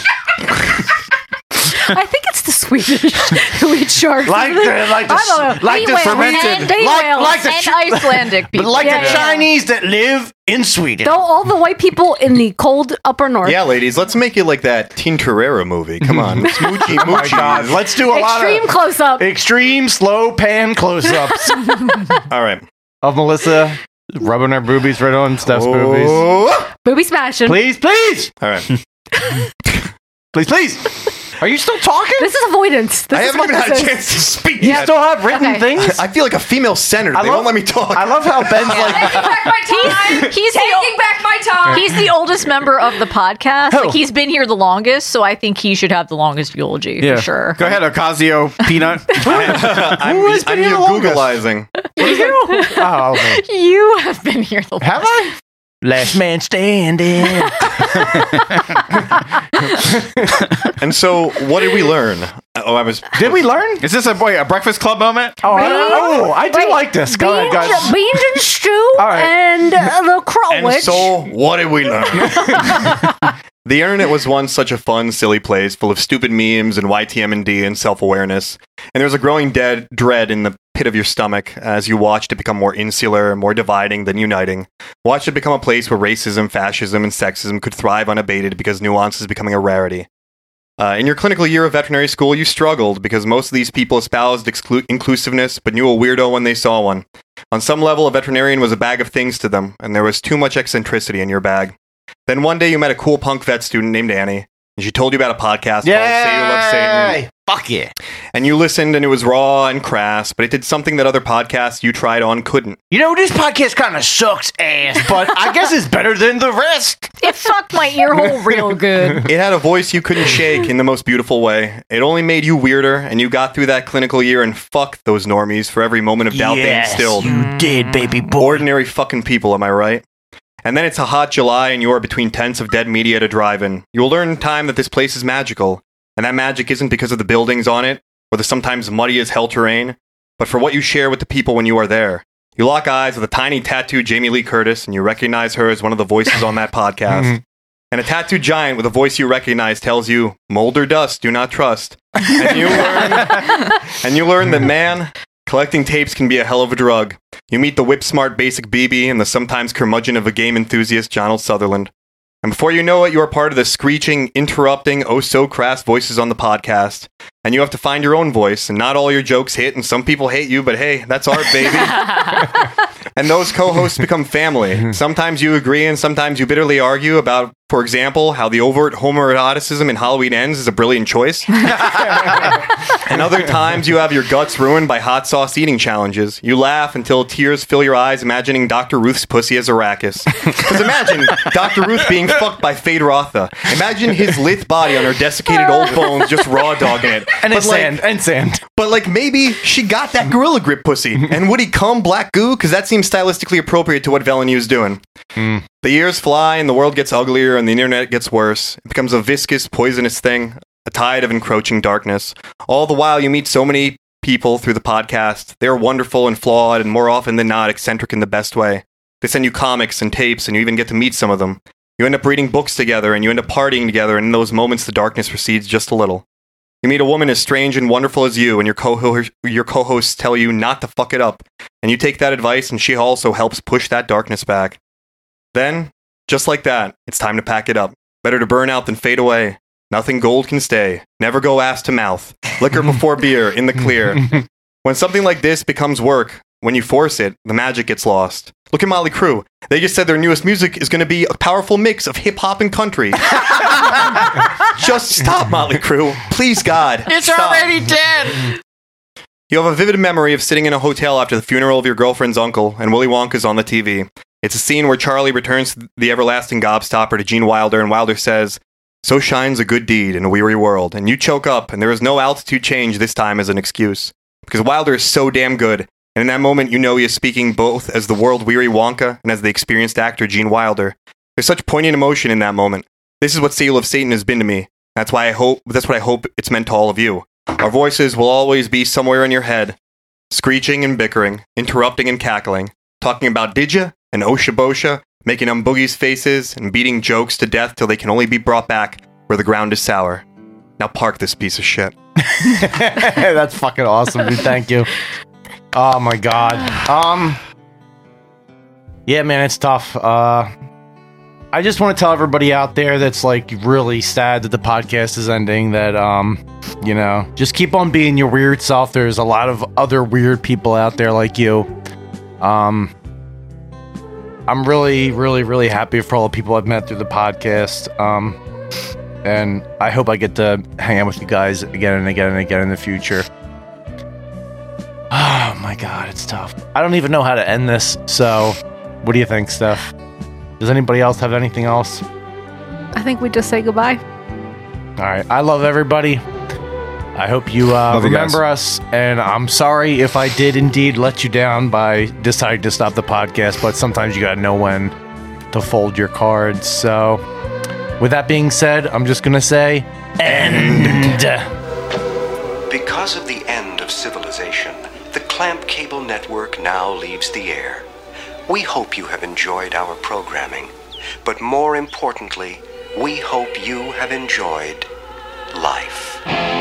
I think it's the Swedish who eat sharks. Like the I don't know. like the Whales fermented, and like the and Icelandic people. like Yeah, the yeah. Chinese that live in Sweden. Though all the white people in the cold upper north. yeah, ladies, let's make it like that Tintorera movie. Come on, smoochy, Oh my god, moochy. let's do a Extreme lot close up. of extreme slow pan close-ups All right. of Melissa rubbing her boobies right on Steph's boobies. Oh. Booby smashing. Please, please, All right. please. Are you still talking? This is avoidance. This I is haven't what even had this a is. chance to speak. You yet. still have written Okay. things? I feel like a female senator. They won't let me talk. I love how Ben's like, Taking back my time. He's taking back my time. He's the oldest member of the podcast. Who? Like he's been here the longest, so I think he should have the longest eulogy for sure. Go ahead, Ocasio Peanut. I'm here you the longest? Googleizing. oh, okay. You have been here the Have I? Last man standing. And so, what did we learn? Oh, I was. Did we learn? Is this a Breakfast Club moment? Oh, I do like this. Go ahead, guys. Beans and stew right. and the crow And witch. so, what did we learn? The internet was once such a fun, silly place full of stupid memes and YTM&D and self-awareness. And there was a growing dread in the pit of your stomach as you watched it become more insular, more dividing than uniting. Watched it become a place where racism, fascism, and sexism could thrive unabated because nuance is becoming a rarity. In your clinical year of veterinary school, you struggled because most of these people espoused inclusiveness but knew a weirdo when they saw one. On some level, a veterinarian was a bag of things to them, and there was too much eccentricity in your bag. Then one day you met a cool punk vet student named Annie, and she told you about a podcast called Say You Love Satan. Fuck yeah. And you listened, and it was raw and crass, but it did something that other podcasts you tried on couldn't. You know, this podcast kind of sucks ass, but I guess it's better than the rest. It fucked my ear hole real good. It had a voice you couldn't shake in the most beautiful way. It only made you weirder, and you got through that clinical year and fucked those normies for every moment of doubt they instilled. you did, baby boy. Ordinary fucking people, am I right? And then it's a hot July and you're between tents of dead media at a drive-in. You'll learn in time that this place is magical. And that magic isn't because of the buildings on it, or the sometimes muddy as hell terrain, but for what you share with the people when you are there. You lock eyes with a tiny tattooed Jamie Lee Curtis, and you recognize her as one of the voices on that podcast. And a tattooed giant with a voice you recognize tells you, mold or dust, do not trust. And you learn that, man, collecting tapes can be a hell of a drug. You meet the whip-smart basic BB and the sometimes curmudgeon of a game enthusiast, Donald Sutherland. And before you know it, you are part of the screeching, interrupting, oh-so-crass voices on the podcast. And you have to find your own voice, and not all your jokes hit, and some people hate you, but hey, that's art, baby. And those co-hosts become family. Sometimes you agree, and sometimes you bitterly argue about, for example, how the overt homoeroticism in Halloween Ends is a brilliant choice. And other times you have your guts ruined by hot sauce eating challenges. You laugh until tears fill your eyes imagining Dr. Ruth's pussy as Arrakis. Because imagine Dr. Ruth being fucked by Fade Rotha. Imagine his lithe body on her desiccated old bones just raw dogging it. And But sand. But like maybe she got that Gorilla Grip pussy. And would he come black goo? Because that seems stylistically appropriate to what Villeneuve's doing. The years fly and the world gets uglier and the internet gets worse. It becomes a viscous, poisonous thing. A tide of encroaching darkness. All the while, you meet so many people through the podcast. They're wonderful and flawed, and more often than not, eccentric in the best way. They send you comics and tapes, and you even get to meet some of them. You end up reading books together, and you end up partying together, and in those moments, the darkness recedes just a little. You meet a woman as strange and wonderful as you, and your co-hosts tell you not to fuck it up, and you take that advice, and she also helps push that darkness back. Then, just like that, it's time to pack it up. Better to burn out than fade away. Nothing gold can stay. Never go ass to mouth. Liquor before beer, in the clear. When something like this becomes work, when you force it, the magic gets lost. Look at Motley Crue. They just said their newest music is going to be a powerful mix of hip-hop and country. Just stop, Motley Crue. Please, God. It's stop. already dead. You have a vivid memory of sitting in a hotel after the funeral of your girlfriend's uncle, and Willy Wonka's on the TV. It's a scene where Charlie returns the everlasting gobstopper to Gene Wilder, and Wilder says, "So shines a good deed in a weary world," and you choke up, and there is no altitude change this time as an excuse. Because Wilder is so damn good, and in that moment you know he is speaking both as the world-weary Wonka and as the experienced actor Gene Wilder. There's such poignant emotion in that moment. This is what Seal of Satan has been to me. That's what I hope it's meant to all of you. Our voices will always be somewhere in your head, screeching and bickering, interrupting and cackling, talking about Didya and Osha Bosha, making boogie's faces and beating jokes to death till they can only be brought back where the ground is sour. Now park this piece of shit. That's fucking awesome, dude. Thank you. Oh my god. Yeah, man, it's tough. I just want to tell everybody out there that's like really sad that the podcast is ending that you know, just keep on being your weird self. There's a lot of other weird people out there like you. I'm really, really, really happy for all the people I've met through the podcast. And I hope I get to hang out with you guys again and again and again in the future. Oh my god, it's tough. I don't even know how to end this, so what do you think, Steph? Does anybody else have anything else? I think we just say goodbye. Alright, I love everybody. I hope you remember us, and I'm sorry if I did indeed let you down by deciding to stop the podcast, but sometimes you gotta know when to fold your cards, so with that being said, I'm just gonna say, end! Because of the end of civilization, the Clamp Cable Network now leaves the air. We hope you have enjoyed our programming, but more importantly, we hope you have enjoyed life.